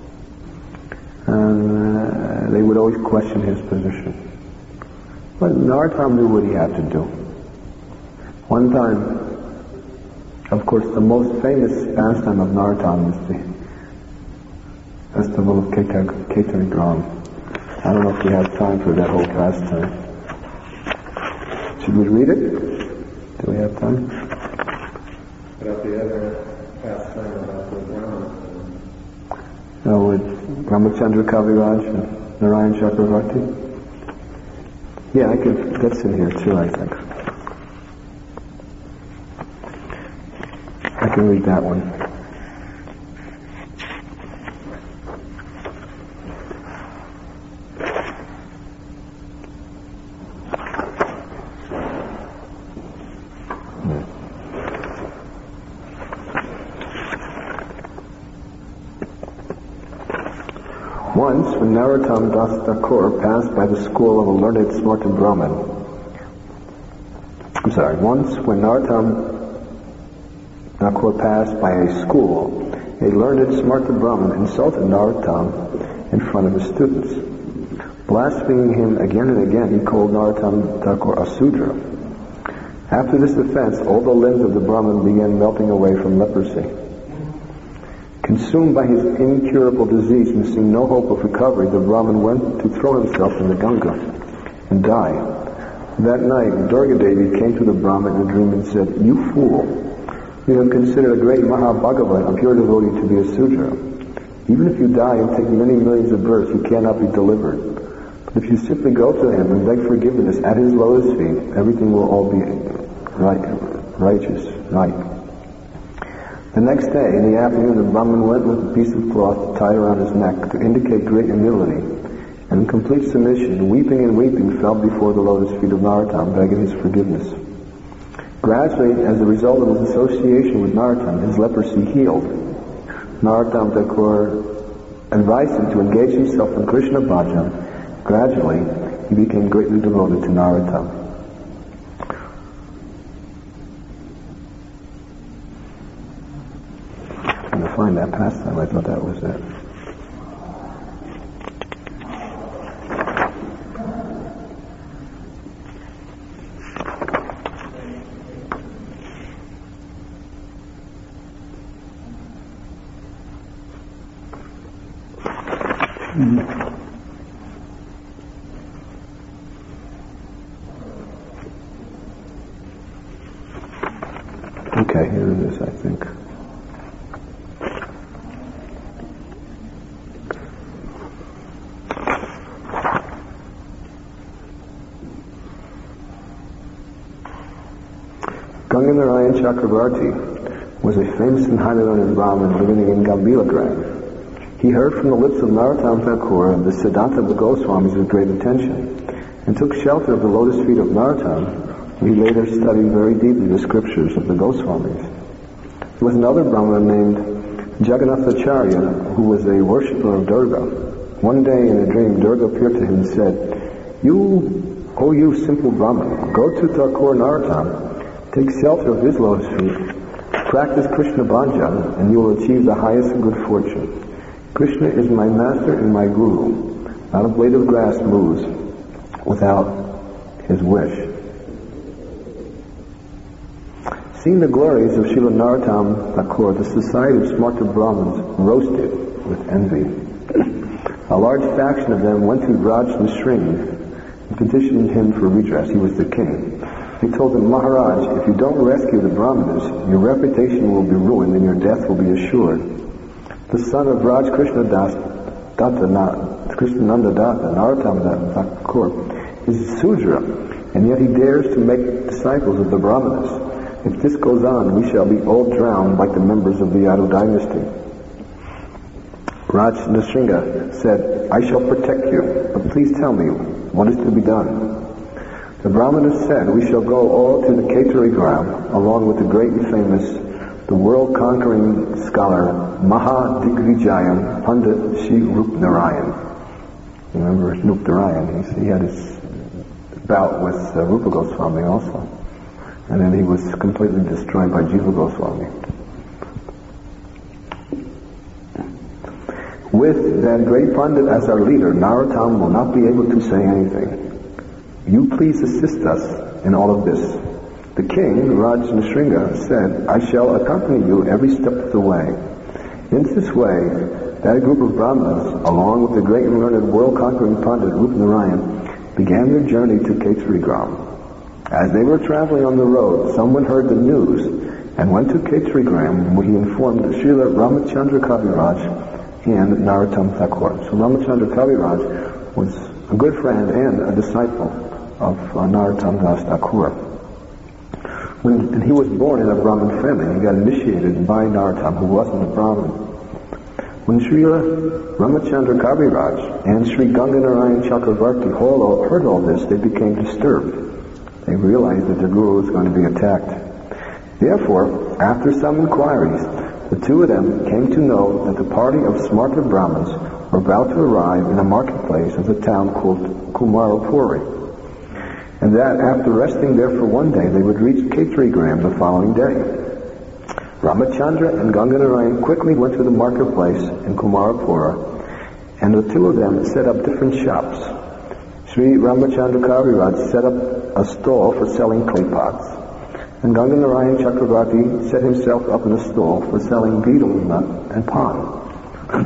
And uh, they would always question his position. But Narottam knew what he had to do. One time, of course, the most famous pastime of Narottam is the festival of Ketari Gram. I don't know if we have time for that whole pastime. Should we read it? Do we have time? About the other pastime about the Brahmins. No, with Ramachandra Kaviraj and Narayan Chakravarti. Yeah, I could. That's in here too, I think. I can read that one. Once, when Narottam Das Thakur passed by the school of a learned Smarta Brahmin, I'm sorry, once when Narottam Thakur passed by a school, a learned Smarta Brahmin insulted Narottam in front of his students. Blaspheming him again and again, he called Narottam Thakur a Sudra. After this offense, all the limbs of the Brahmin began melting away from leprosy. Consumed by his incurable disease and seeing no hope of recovery, the Brahmin went to throw himself in the Ganga and die. That night, Durga Devi came to the Brahmin in a dream and said, "You fool, you have considered a great Mahabhagavat, a pure devotee, to be a Sudra. Even if you die and take many millions of births, you cannot be delivered. But if you simply go to him and beg forgiveness at his lotus feet, everything will all be right, righteous, right." The next day, in the afternoon, the Brahmin went with a piece of cloth tied around his neck to indicate great humility, and in complete submission, weeping and weeping, fell before the lotus feet of Narottam, begging his forgiveness. Gradually, as a result of his association with Narottam, his leprosy healed. Narottam Thakur advised him to engage himself in Krishna bhajan. Gradually, he became greatly devoted to Narottam. I'm trying to find that pastime. I thought that was it. Okay, here it is, I think. Ganganarayan Chakravarti was a famous and highly learned Brahmin living in Gambhila. He heard from the lips of Narottam Thakur of the Siddhanta of the Goswamis with great attention, and took shelter of the lotus feet of Narottam. He later studied very deeply the scriptures of the Goswamis. There was another Brahmin named Jagannathacharya who was a worshipper of Durga. One day in a dream, Durga appeared to him and said, "You, oh you simple Brahmin, go to Thakur Narottam, take shelter of his lotus feet, practice Krishna bhajan, and you will achieve the highest good fortune. Krishna is my master and my guru. Not a blade of grass moves without his wish." Seeing the glories of Srila Narottam Thakur, the society of Smarta Brahmins roasted with envy. A large faction of them went to Raj Nrsinga and petitioned him for redress. He was the king. They told him, "Maharaj, if you don't rescue the Brahmanas, your reputation will be ruined and your death will be assured. The son of Raj Krishna Das Datta, Krishnananda Datta, Narottam Thakur, is Sudra, and yet he dares to make disciples of the Brahmanas. If this goes on, we shall be all drowned like the members of the Yadu dynasty." Raj Nrsinga said, "I shall protect you, but please tell me, what is to be done?" The Brahmanas said, "We shall go all to the Ketari Gram, along with the great and famous, the world-conquering scholar Mahadigvijayam Pandit Shri Rup Narayan." Remember Rup Narayan? He, he had his bout with uh, Rupa Goswami also. And then he was completely destroyed by Jiva Goswami. With that great Pandit as our leader, Narottam will not be able to say anything. You please assist us in all of this. The king, Raj Nrsinga, said, "I shall accompany you every step of the way." In this way, that group of Brahmanas, along with the great and learned world-conquering Pandit Rup Narayan, began their journey to Ketari Gram. As they were traveling on the road, someone heard the news and went to Ketari Gram, where he informed Srila Ramachandra Kaviraj and Narottam Thakur. So Ramachandra Kaviraj was a good friend and a disciple of uh, Narottam Das Thakur. When and he was born in a Brahmin family, he got initiated by Narottam, who wasn't a Brahmin. When Srila Ramachandra Kaviraj and Sri Ganganarayan Chakravarti heard all this, they became disturbed. They realized that the guru was going to be attacked. Therefore, after some inquiries, the two of them came to know that the party of Smarta Brahmins were about to arrive in a marketplace of the town called Kumarapuri, and that after resting there for one day, they would reach Ketari Gram the following day. Ramachandra and Ganganarayan quickly went to the marketplace in Kumarapura, and the two of them set up different shops. Sri Ramachandra Kaviraj set up a stall for selling clay pots, and Ganganarayan Chakravarti set himself up in a stall for selling betel nut and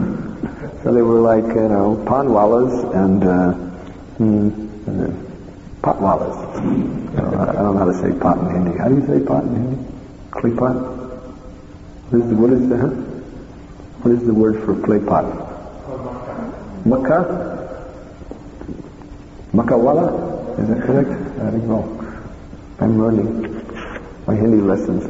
pan. So they were like, you know, panwalas and, uh, mm, Potwalas. I don't, I don't know how to say pot in Hindi. How do you say pot in Hindi? Clay pot? What is the, what is the, huh? What is the word for clay pot? Makka? Makawala? Is that correct? I don't know. I'm learning my Hindi lessons.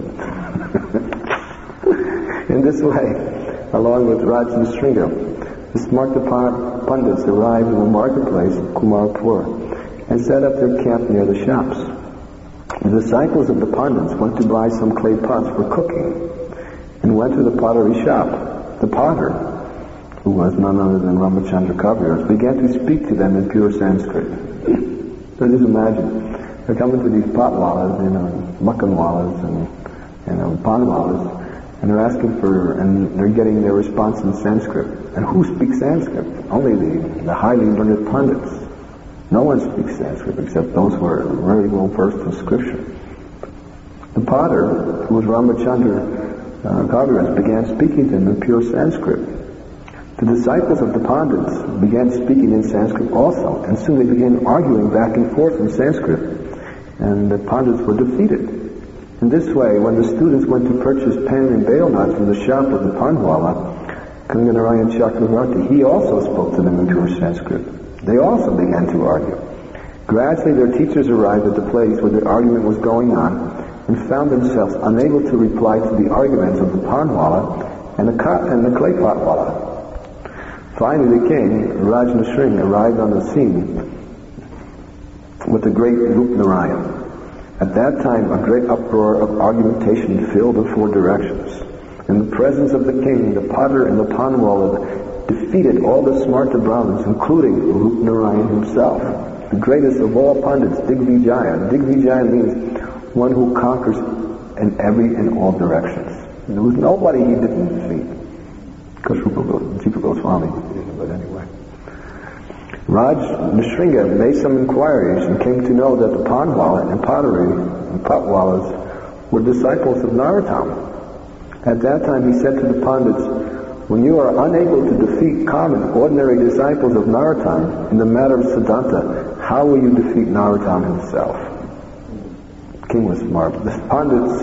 In this way, along with Raj Nrsinga, the Smarta Pandits arrived in the marketplace of Kumarapur and set up their camp near the shops. The disciples of the Pandits went to buy some clay pots for cooking and went to the pottery shop. The potter, who was none other than Ramachandra Kaviraj, began to speak to them in pure Sanskrit. So just imagine, they're coming to these potwalas, you know, mukkanwalas and, you know, panwalas, and they're asking for, and they're getting their response in Sanskrit. And who speaks Sanskrit? Only the, the highly learned Pandits. No one speaks Sanskrit except those who are very well versed in scripture. The potter, who was Ramachandra uh, Kaviraj, began speaking to them in pure Sanskrit. The disciples of the Pandits began speaking in Sanskrit also, and soon they began arguing back and forth in Sanskrit, and the Pandits were defeated. In this way, when the students went to purchase pen and bail nuts from the shop of the Panwala, Kanganarayan Chakravarti, he also spoke to them in pure Sanskrit. They also began to argue. Gradually their teachers arrived at the place where the argument was going on and found themselves unable to reply to the arguments of the Panwala and the, ka- and the clay potwala. Finally the king, Raj Nrsinga, arrived on the scene with the great Rup Narayan. At that time a great uproar of argumentation filled the four directions. In the presence of the king, the potter and the Panwala defeated all the Smarta Brahmins, including Rup Narayan himself, the greatest of all Pandits, Digvijaya. Digvijaya means one who conquers in every and all directions. There was nobody he didn't defeat. Because Jiva Goswami did, but anyway. Raj Nrsinga made some inquiries and came to know that the Panwala and pottery and potwalas were disciples of Narottam. At that time he said to the Pandits, when you are unable to defeat common, ordinary disciples of Narottam in the matter of Siddhanta, how will you defeat Narottam himself? The king was marveled. The Pandits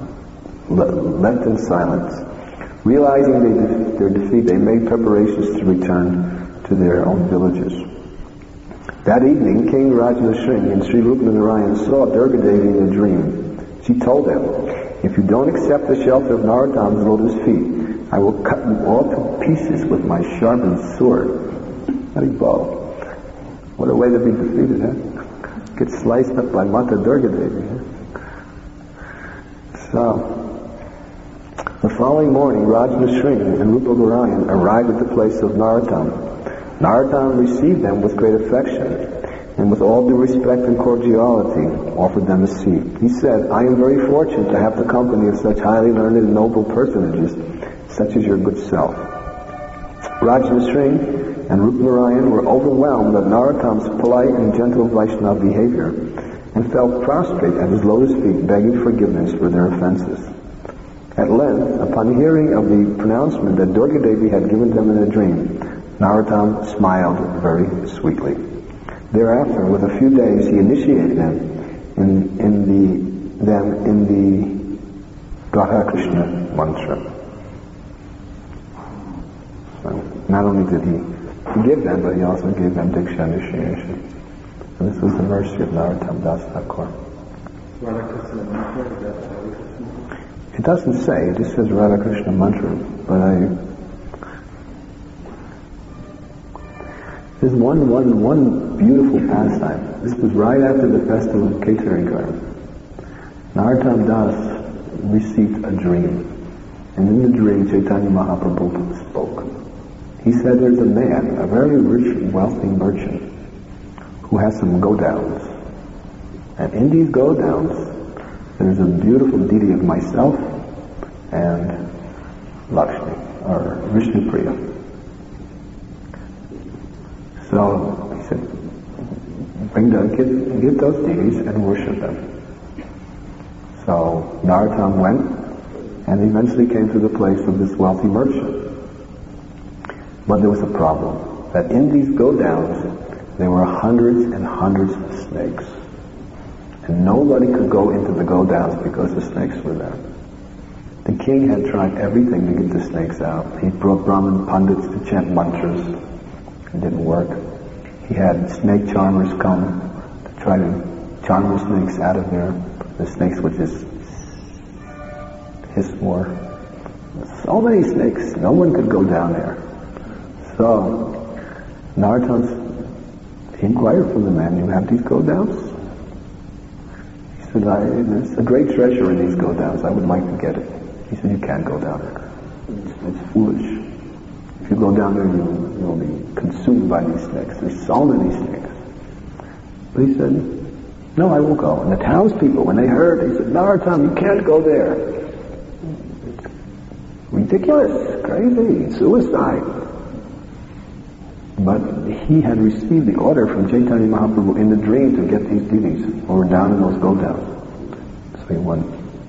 left in silence. Realizing they de- their defeat, they made preparations to return to their own villages. That evening, King Raj Nrsinga and Sri Rupa Narayan saw Durga Devi in a dream. She told them, if you don't accept the shelter of Narottam's lotus feet, I will cut you all to pieces with my sharpened sword. Haribol. What a way to be defeated, huh? Get sliced up by Mata Durga Devi, huh? So, the following morning, Raj Nrsinga and Rupa Narayan arrived at the place of Narottam. Narottam received them with great affection, and with all due respect and cordiality, offered them a seat. He said, I am very fortunate to have the company of such highly learned and noble personages, such as your good self. Raj Nrsinga and Rupa Narayan were overwhelmed at Narottam's polite and gentle Vaishnava behavior, and fell prostrate at his lotus feet, begging forgiveness for their offenses. At length, upon hearing of the pronouncement that Durga Devi had given them in a dream, Narottam smiled very sweetly. Thereafter, with a few days, he initiated them in, in the them in the Radha Krishna mantra. So, not only did he give them, but he also gave them Diksha initiation. So this was the mercy of Narottam Das Thakur. Radha Krishna mantra, is that Radha Krishna? It doesn't say, it just says Radha Krishna mantra, but I... There's one, one, one beautiful pastime. This was right after the festival of Keteringgar. Narottam Das received a dream. And in the dream, Chaitanya Mahaprabhu spoke. He said there's a man, a very rich, wealthy merchant, who has some go-downs. And in these go-downs, there's a beautiful deity of myself and Lakshmi, or Vishnu Priya. So he said, bring the, get, get those deities and worship them. So Narottam went and eventually came to the place of this wealthy merchant. But there was a problem, that in these go-downs there were hundreds and hundreds of snakes. And nobody could go into the Godowns because the snakes were there. The king had tried everything to get the snakes out. He brought Brahmin pundits to chant mantras. It didn't work. He had snake charmers come to try to charm the snakes out of there. The snakes would just hiss more. So many snakes, no one could go down there. So, Narottam inquired from the man, "You have these go-downs?" He said, I, "There's a great treasure in these go-downs. I would like to get it." He said, "You can't go down there. It's, it's foolish. If you go down there, you, you'll be consumed by these snakes. There's so many snakes." But he said, "No, I will go." And the townspeople, when they heard, they said, "Narottam, you can't go there. It's ridiculous, crazy, suicide." But he had received the order from Chaitanya Mahaprabhu in the dream to get these deities who were down in those go-downs. So he went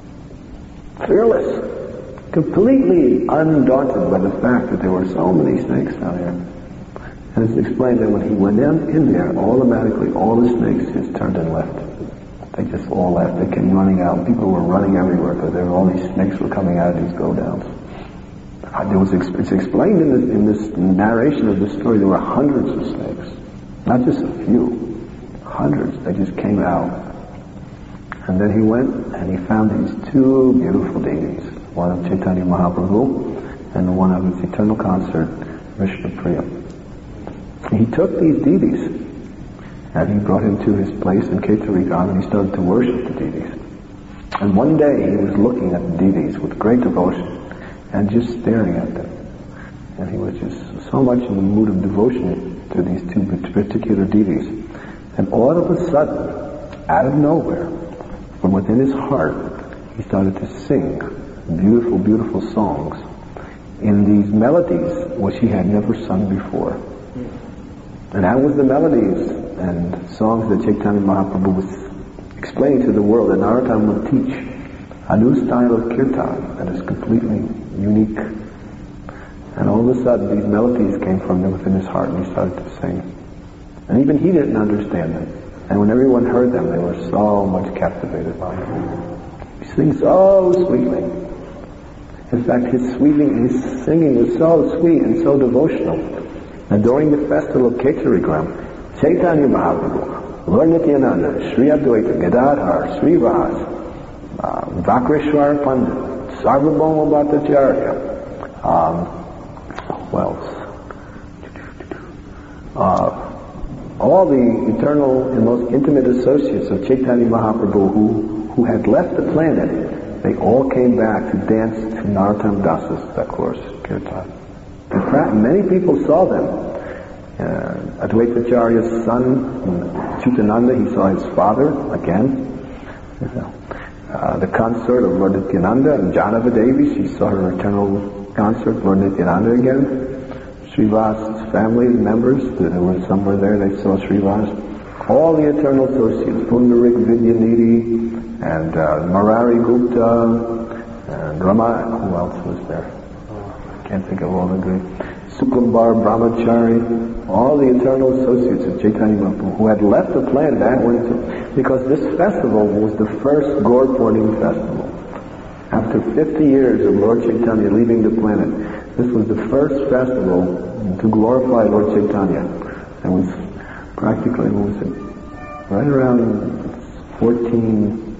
fearless, completely undaunted by the fact that there were so many snakes down there. And it's explained that when he went in, in there, automatically all the snakes just turned and left. They just all left. They came running out. People were running everywhere because there were all these snakes were coming out of these go-downs. There was, it's explained in this, in this narration of this story, there were hundreds of snakes. Not just a few. Hundreds. They just came out. And then he went and he found these two beautiful deities. One of Chaitanya Mahaprabhu and one of his eternal consort, Vishnupriya. He took these deities and he brought him to his place in Ketarigam and he started to worship the deities. And one day he was looking at the deities with great devotion and just staring at them. And he was just so much in the mood of devotion to these two particular deities. And all of a sudden, out of nowhere, from within his heart, he started to sing beautiful, beautiful songs in these melodies which he had never sung before. And that was the melodies and songs that Chaitanya Mahaprabhu was explaining to the world that Narottam would teach a new style of kirtan that is completely unique. And all of a sudden these melodies came from within his heart and he started to sing. And even he didn't understand them. And when everyone heard them, they were so much captivated by him. He sings so sweetly. In fact, his, sweetly, his singing was so sweet and so devotional. And during the festival of Ketarigam, Chaitanya Mahaprabhu, Lord Nityananda, Sri Advaita, Gadadhar, Sri Ras, uh, Vakreshwar Pandit, Sarvabhauma Bhattacharya, um, who else? Uh, all the eternal and most intimate associates of Chaitanya Mahaprabhu who, who had left the planet, they all came back to dance to Narottam Das's Thakur's kirtan. In fact, many people saw them. Uh, Advaita Acharya's son, Chutananda, he saw his father again. Uh, the consort of Lord Nityananda and Janava Devi, she saw her eternal consort, Lord Nityananda again. Srivas' family members, there were some were there, they saw Srivas. All the eternal associates, Pundarik Vidyanidhi, and uh, Marari Gupta, and Rama, who else was there? I can't think of all the great. Suklambar Brahmachari, all the eternal associates of Chaitanya Mahaprabhu who had left the planet and went to, because this festival was the first Gaur Purnima festival. After fifty years of Lord Chaitanya leaving the planet, this was the first festival to glorify Lord Chaitanya. It was practically, what was it, right around fourteen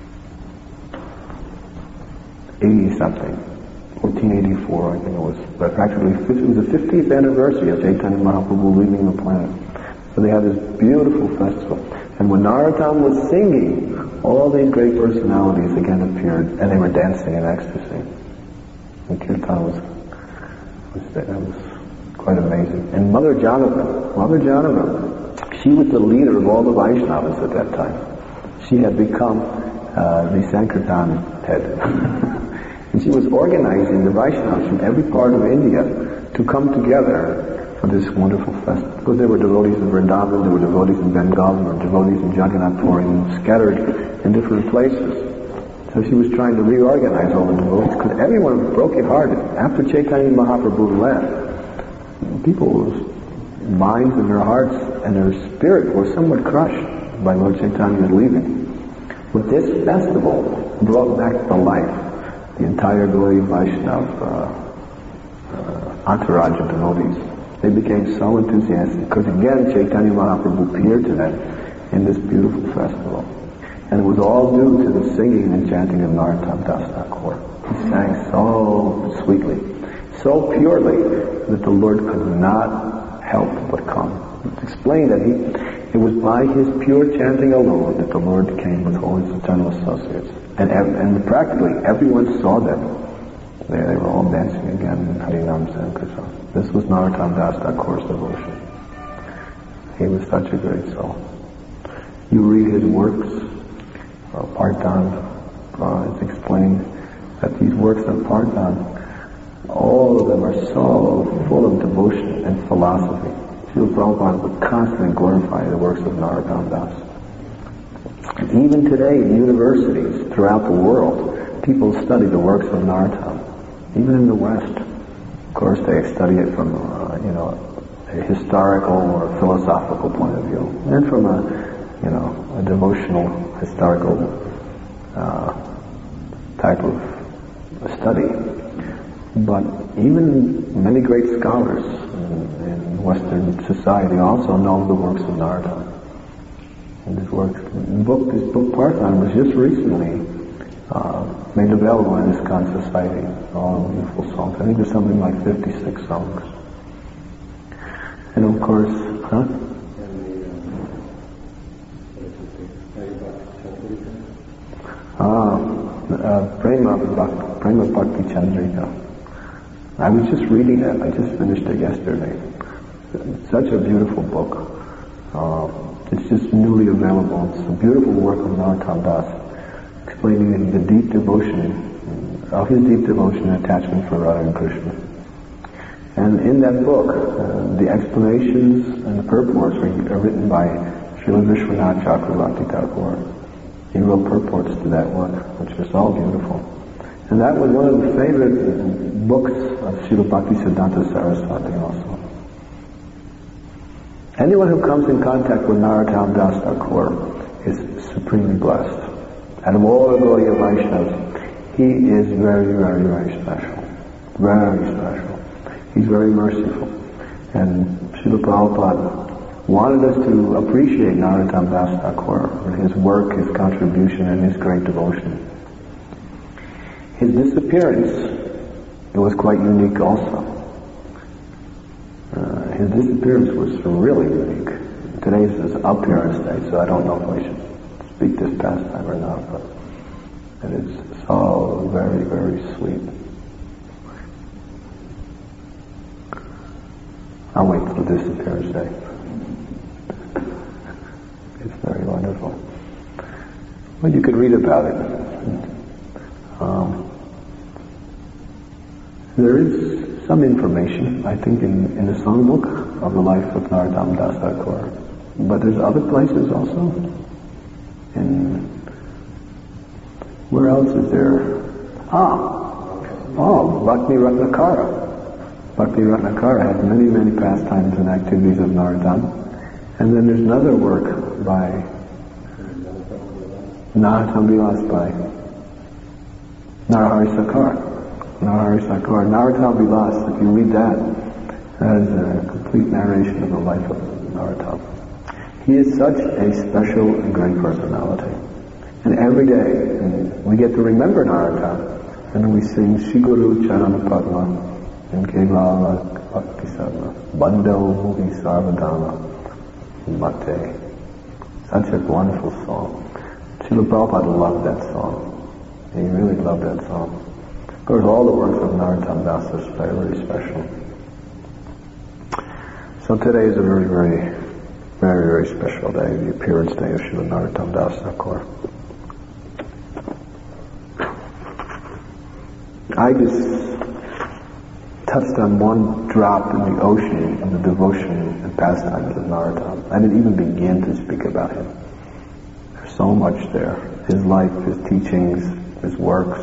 eighty something. fourteen eighty-four, I think it was. But practically, it was the fiftieth anniversary of Chaitanya Mahaprabhu leaving the planet. So they had this beautiful festival. And when Narottam was singing, all these great personalities again appeared, and they were dancing in ecstasy. And kirtan was, was that was quite amazing. And Mother Janava, Mother Janava, she was the leader of all the Vaishnavas at that time. She had become uh, the Sankirtan head. And she was organizing the Vaishnavas from every part of India to come together for this wonderful festival. Because there were devotees in Vrindavan, there were devotees in Bengal, there were devotees in Jagannath Puri, scattered in different places. So she was trying to reorganize all the devotees, because everyone was broken-hearted. After Chaitanya Mahaprabhu left, people was, minds and their hearts and their spirit were somewhat crushed by Lord Chaitanya's leaving. But this festival brought back to life the entire Gaudiya Vaishnava uh, uh, entourage of devotees. They became so enthusiastic because again Chaitanya Mahaprabhu appeared to them in this beautiful festival. And it was all due to the singing and chanting of Narottam Das Thakur. He sang so sweetly, so purely, that the Lord could not help but come. It's explained that he, it was by his pure chanting alone that the Lord came with all his eternal associates. And, ev- and practically everyone saw them. They, they were all dancing again in Harinam Sankirtan. This was Narottam Das Thakur's devotion. He was such a great soul. You read his works, uh, Pardhan, uh, it's explained that these works of Pardhan, all of them are so full of devotion and philosophy. Srila Prabhupada would constantly glorify the works of Narottam Das. And even today in universities throughout the world, people study the works of Narottam. Even in the West, of course, they study it from, uh, you know, a historical or philosophical point of view, and from a, you know, a devotional, historical uh, type of study. But even many great scholars in, in Western society also know the works of Narottam. And this work, book, this book Pardhan was just recently uh, made available in ISKCON Society. All beautiful songs. I think there's something like fifty-six songs. And of course, huh? Ah, uh, Prema, Bhak- Prema Bhakti Chandrika. I was just reading it. I just finished it yesterday. It's such a beautiful book. Uh, it's just newly available. It's a beautiful work of Narottam Das, explaining the deep devotion, of his deep devotion and attachment for Radha and Krishna. And in that book, uh, the explanations and the purports were, are written by Srila Vishwanath Chakravarti Thakur. He wrote purports to that work, which was all beautiful. And that was one of the favorite books of Srila Bhaktisiddhanta Saraswati also. Anyone who comes in contact with Narottam Das Thakur is supremely blessed. Out of all the Gaudiya Vaishnavas, he is very, very, very special. Very special. He's very merciful. And Srila Prabhupada wanted us to appreciate Narottam Das Thakur for his work, his contribution, and his great devotion. His disappearance, it was quite unique also. Uh, his disappearance was really unique. Today's his appearance day, so I don't know if I should speak this pastime or not, but it is so very, very sweet. I'll wait till the disappearance day. It's very wonderful. Well, you could read about it. Um, there is some information, I think, in, in the songbook of the life of Narottam Das Thakur. But there's other places also. In where else is there? Ah, oh, Bhakti Ratnakara. Bhakti Ratnakara had many, many pastimes and activities of Narottam. And then there's another work by Narottam Vilas by Narahari Sakar. Narahari Sakar. Narottam Vilas, if you read that, that is a complete narration of the life of Narottam. He is such a special and great personality. And every day, and we get to remember Narottam, and we sing Shiguru Charana Padma and Kevala Bhakti Sarva, Bandho Bhuvi Sarvadama Mate. Such a wonderful song. Srila Prabhupada loved that song. He really loved that song. Of course, all the works of Narottam Das are very, very special. So today is a very, very, very, very special day, the appearance day of Srila Narottam Das Thakur. I just touched on one drop in the ocean of the devotion and pastimes of Narottam. I didn't even begin to speak about him. There's so much there. His life, his teachings, his works.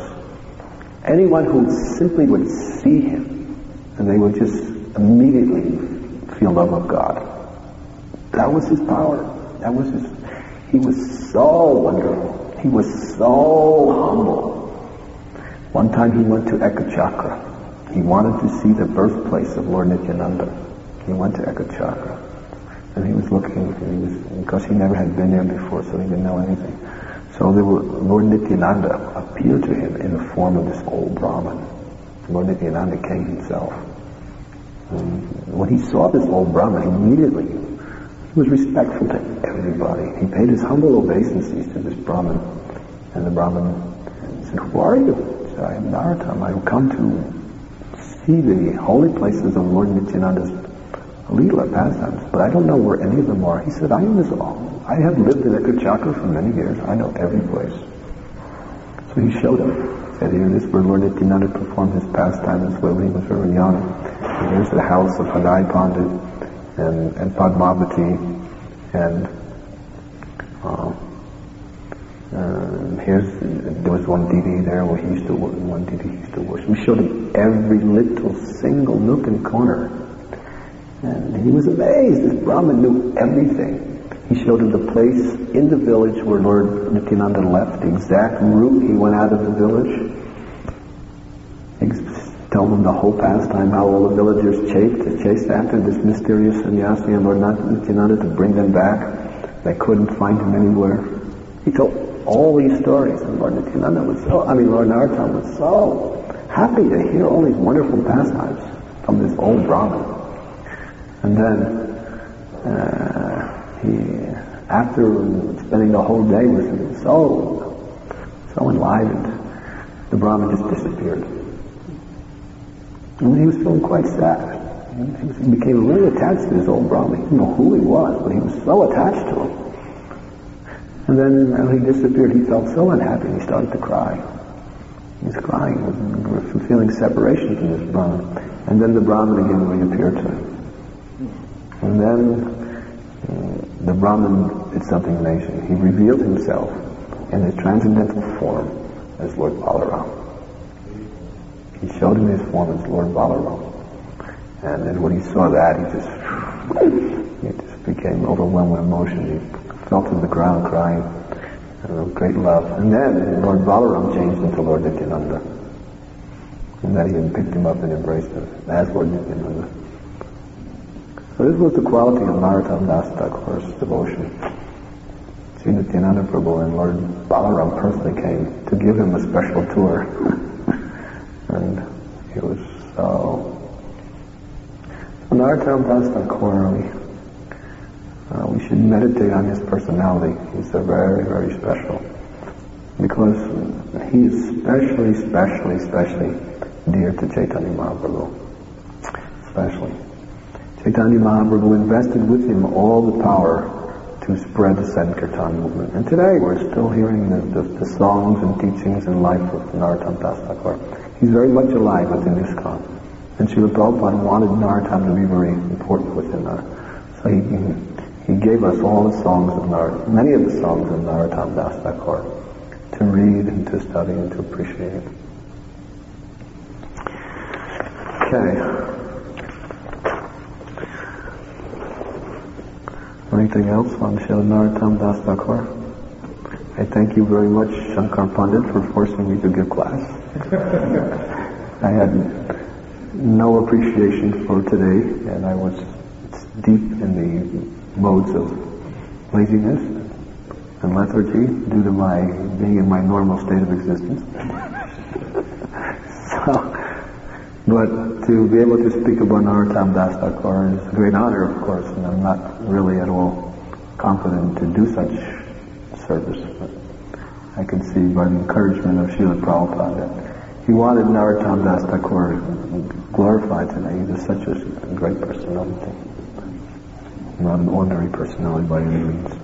Anyone who simply would see him, and they would just immediately feel love of God. That was his power. That was his, he was so wonderful. He was so humble. One time he went to Ekachakra. He wanted to see the birthplace of Lord Nityananda. He went to Ekachakra. And he was looking, and he was, because he never had been there before, so he didn't know anything. So there were, Lord Nityananda appeared to him in the form of this old Brahmin. Lord Nityananda came himself. And when he saw this old Brahmin, immediately he was respectful to everybody. He paid his humble obeisances to this Brahmin. And the Brahmin said, "Who are you?" He said, "I am Narottam. I have come to see the holy places of Lord Nityananda's Leela pastimes, but I don't know where any of them are." He said, "I am this all. I have lived in Ekachakra for many years. I know every place." So he showed him. He said, "Here, this is where Lord Nityananda performed his pastimes when he was very young. And here's the house of Hadai Pandit and, and Padmavati, and uh, uh, here's, there was one deity there where he used to work, one deity he used to worship." We showed him every little single nook and corner. And he was amazed. This Brahmin knew everything. He showed him the place in the village where Lord Nityananda left, the exact route he went out of the village. He told him the whole pastime, how all the villagers chased, chased after this mysterious sannyasi and Lord Nityananda to bring them back. They couldn't find him anywhere. He told all these stories, and Lord Nityananda was so, I mean Lord Narottam was so happy to hear all these wonderful pastimes from this old Brahmin. And then, uh, he, after spending the whole day with him, so, so enlivened, the Brahmin just disappeared. And he was feeling quite sad. He, was, he became really attached to this old Brahmin. He didn't know who he was, but he was so attached to him. And then when he disappeared, he felt so unhappy, he started to cry. He was crying, from feeling separation from this Brahmin. And then the Brahmin again reappeared to him. And then uh, the Brahmin did something amazing. He revealed himself in his transcendental form as Lord Balaram. He showed him his form as Lord Balaram. And then when he saw that, he just, he just became overwhelmed with emotion. He fell to the ground crying, uh, great love. And then Lord Balaram changed into Lord Nityananda. And then he picked him up and embraced him as Lord Nityananda. So this was the quality of Narottam Das Thakur's devotion. Sri Nityananda Prabhu and Lord Balaram personally came to give him a special tour. And he was so... So Narottam Das Thakur, we, uh, we should meditate on his personality. He's a very, very special. Because he is especially, especially, especially dear to Chaitanya Mahaprabhu. Especially. Chaitanya Mahaprabhu invested with him all the power to spread the Sankirtan movement. And today we're still hearing the, the, the songs and teachings and life of Narottam Das Thakur. He's very much alive within ISKCON. And Srila Prabhupada wanted Narottam to be very important within that. So he, he gave us all the songs of Narottam, many of the songs of Narottam Das Thakur, to read and to study and to appreciate. Okay. Anything else on Srila Narottam Das Thakur? I thank you very much, Shankar Pandit, for forcing me to give class. I had no appreciation for today, and I was deep in the modes of laziness and lethargy due to my being in my normal state of existence. so, But to be able to speak about Narottam Das Thakur is a great honor, of course, and I'm not really at all confident to do such service. But I can see by the encouragement of Srila Prabhupada that he wanted Narottam Das Thakur glorified today. He's just such a great personality. Not an ordinary personality by any means.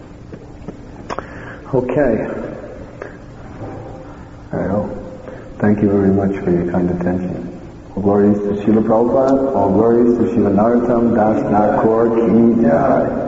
Okay. All right, well, thank you very much for your kind attention. All glories to Srila Prabhupada, all glories to Srila Narottam Das Thakur Ki Jai.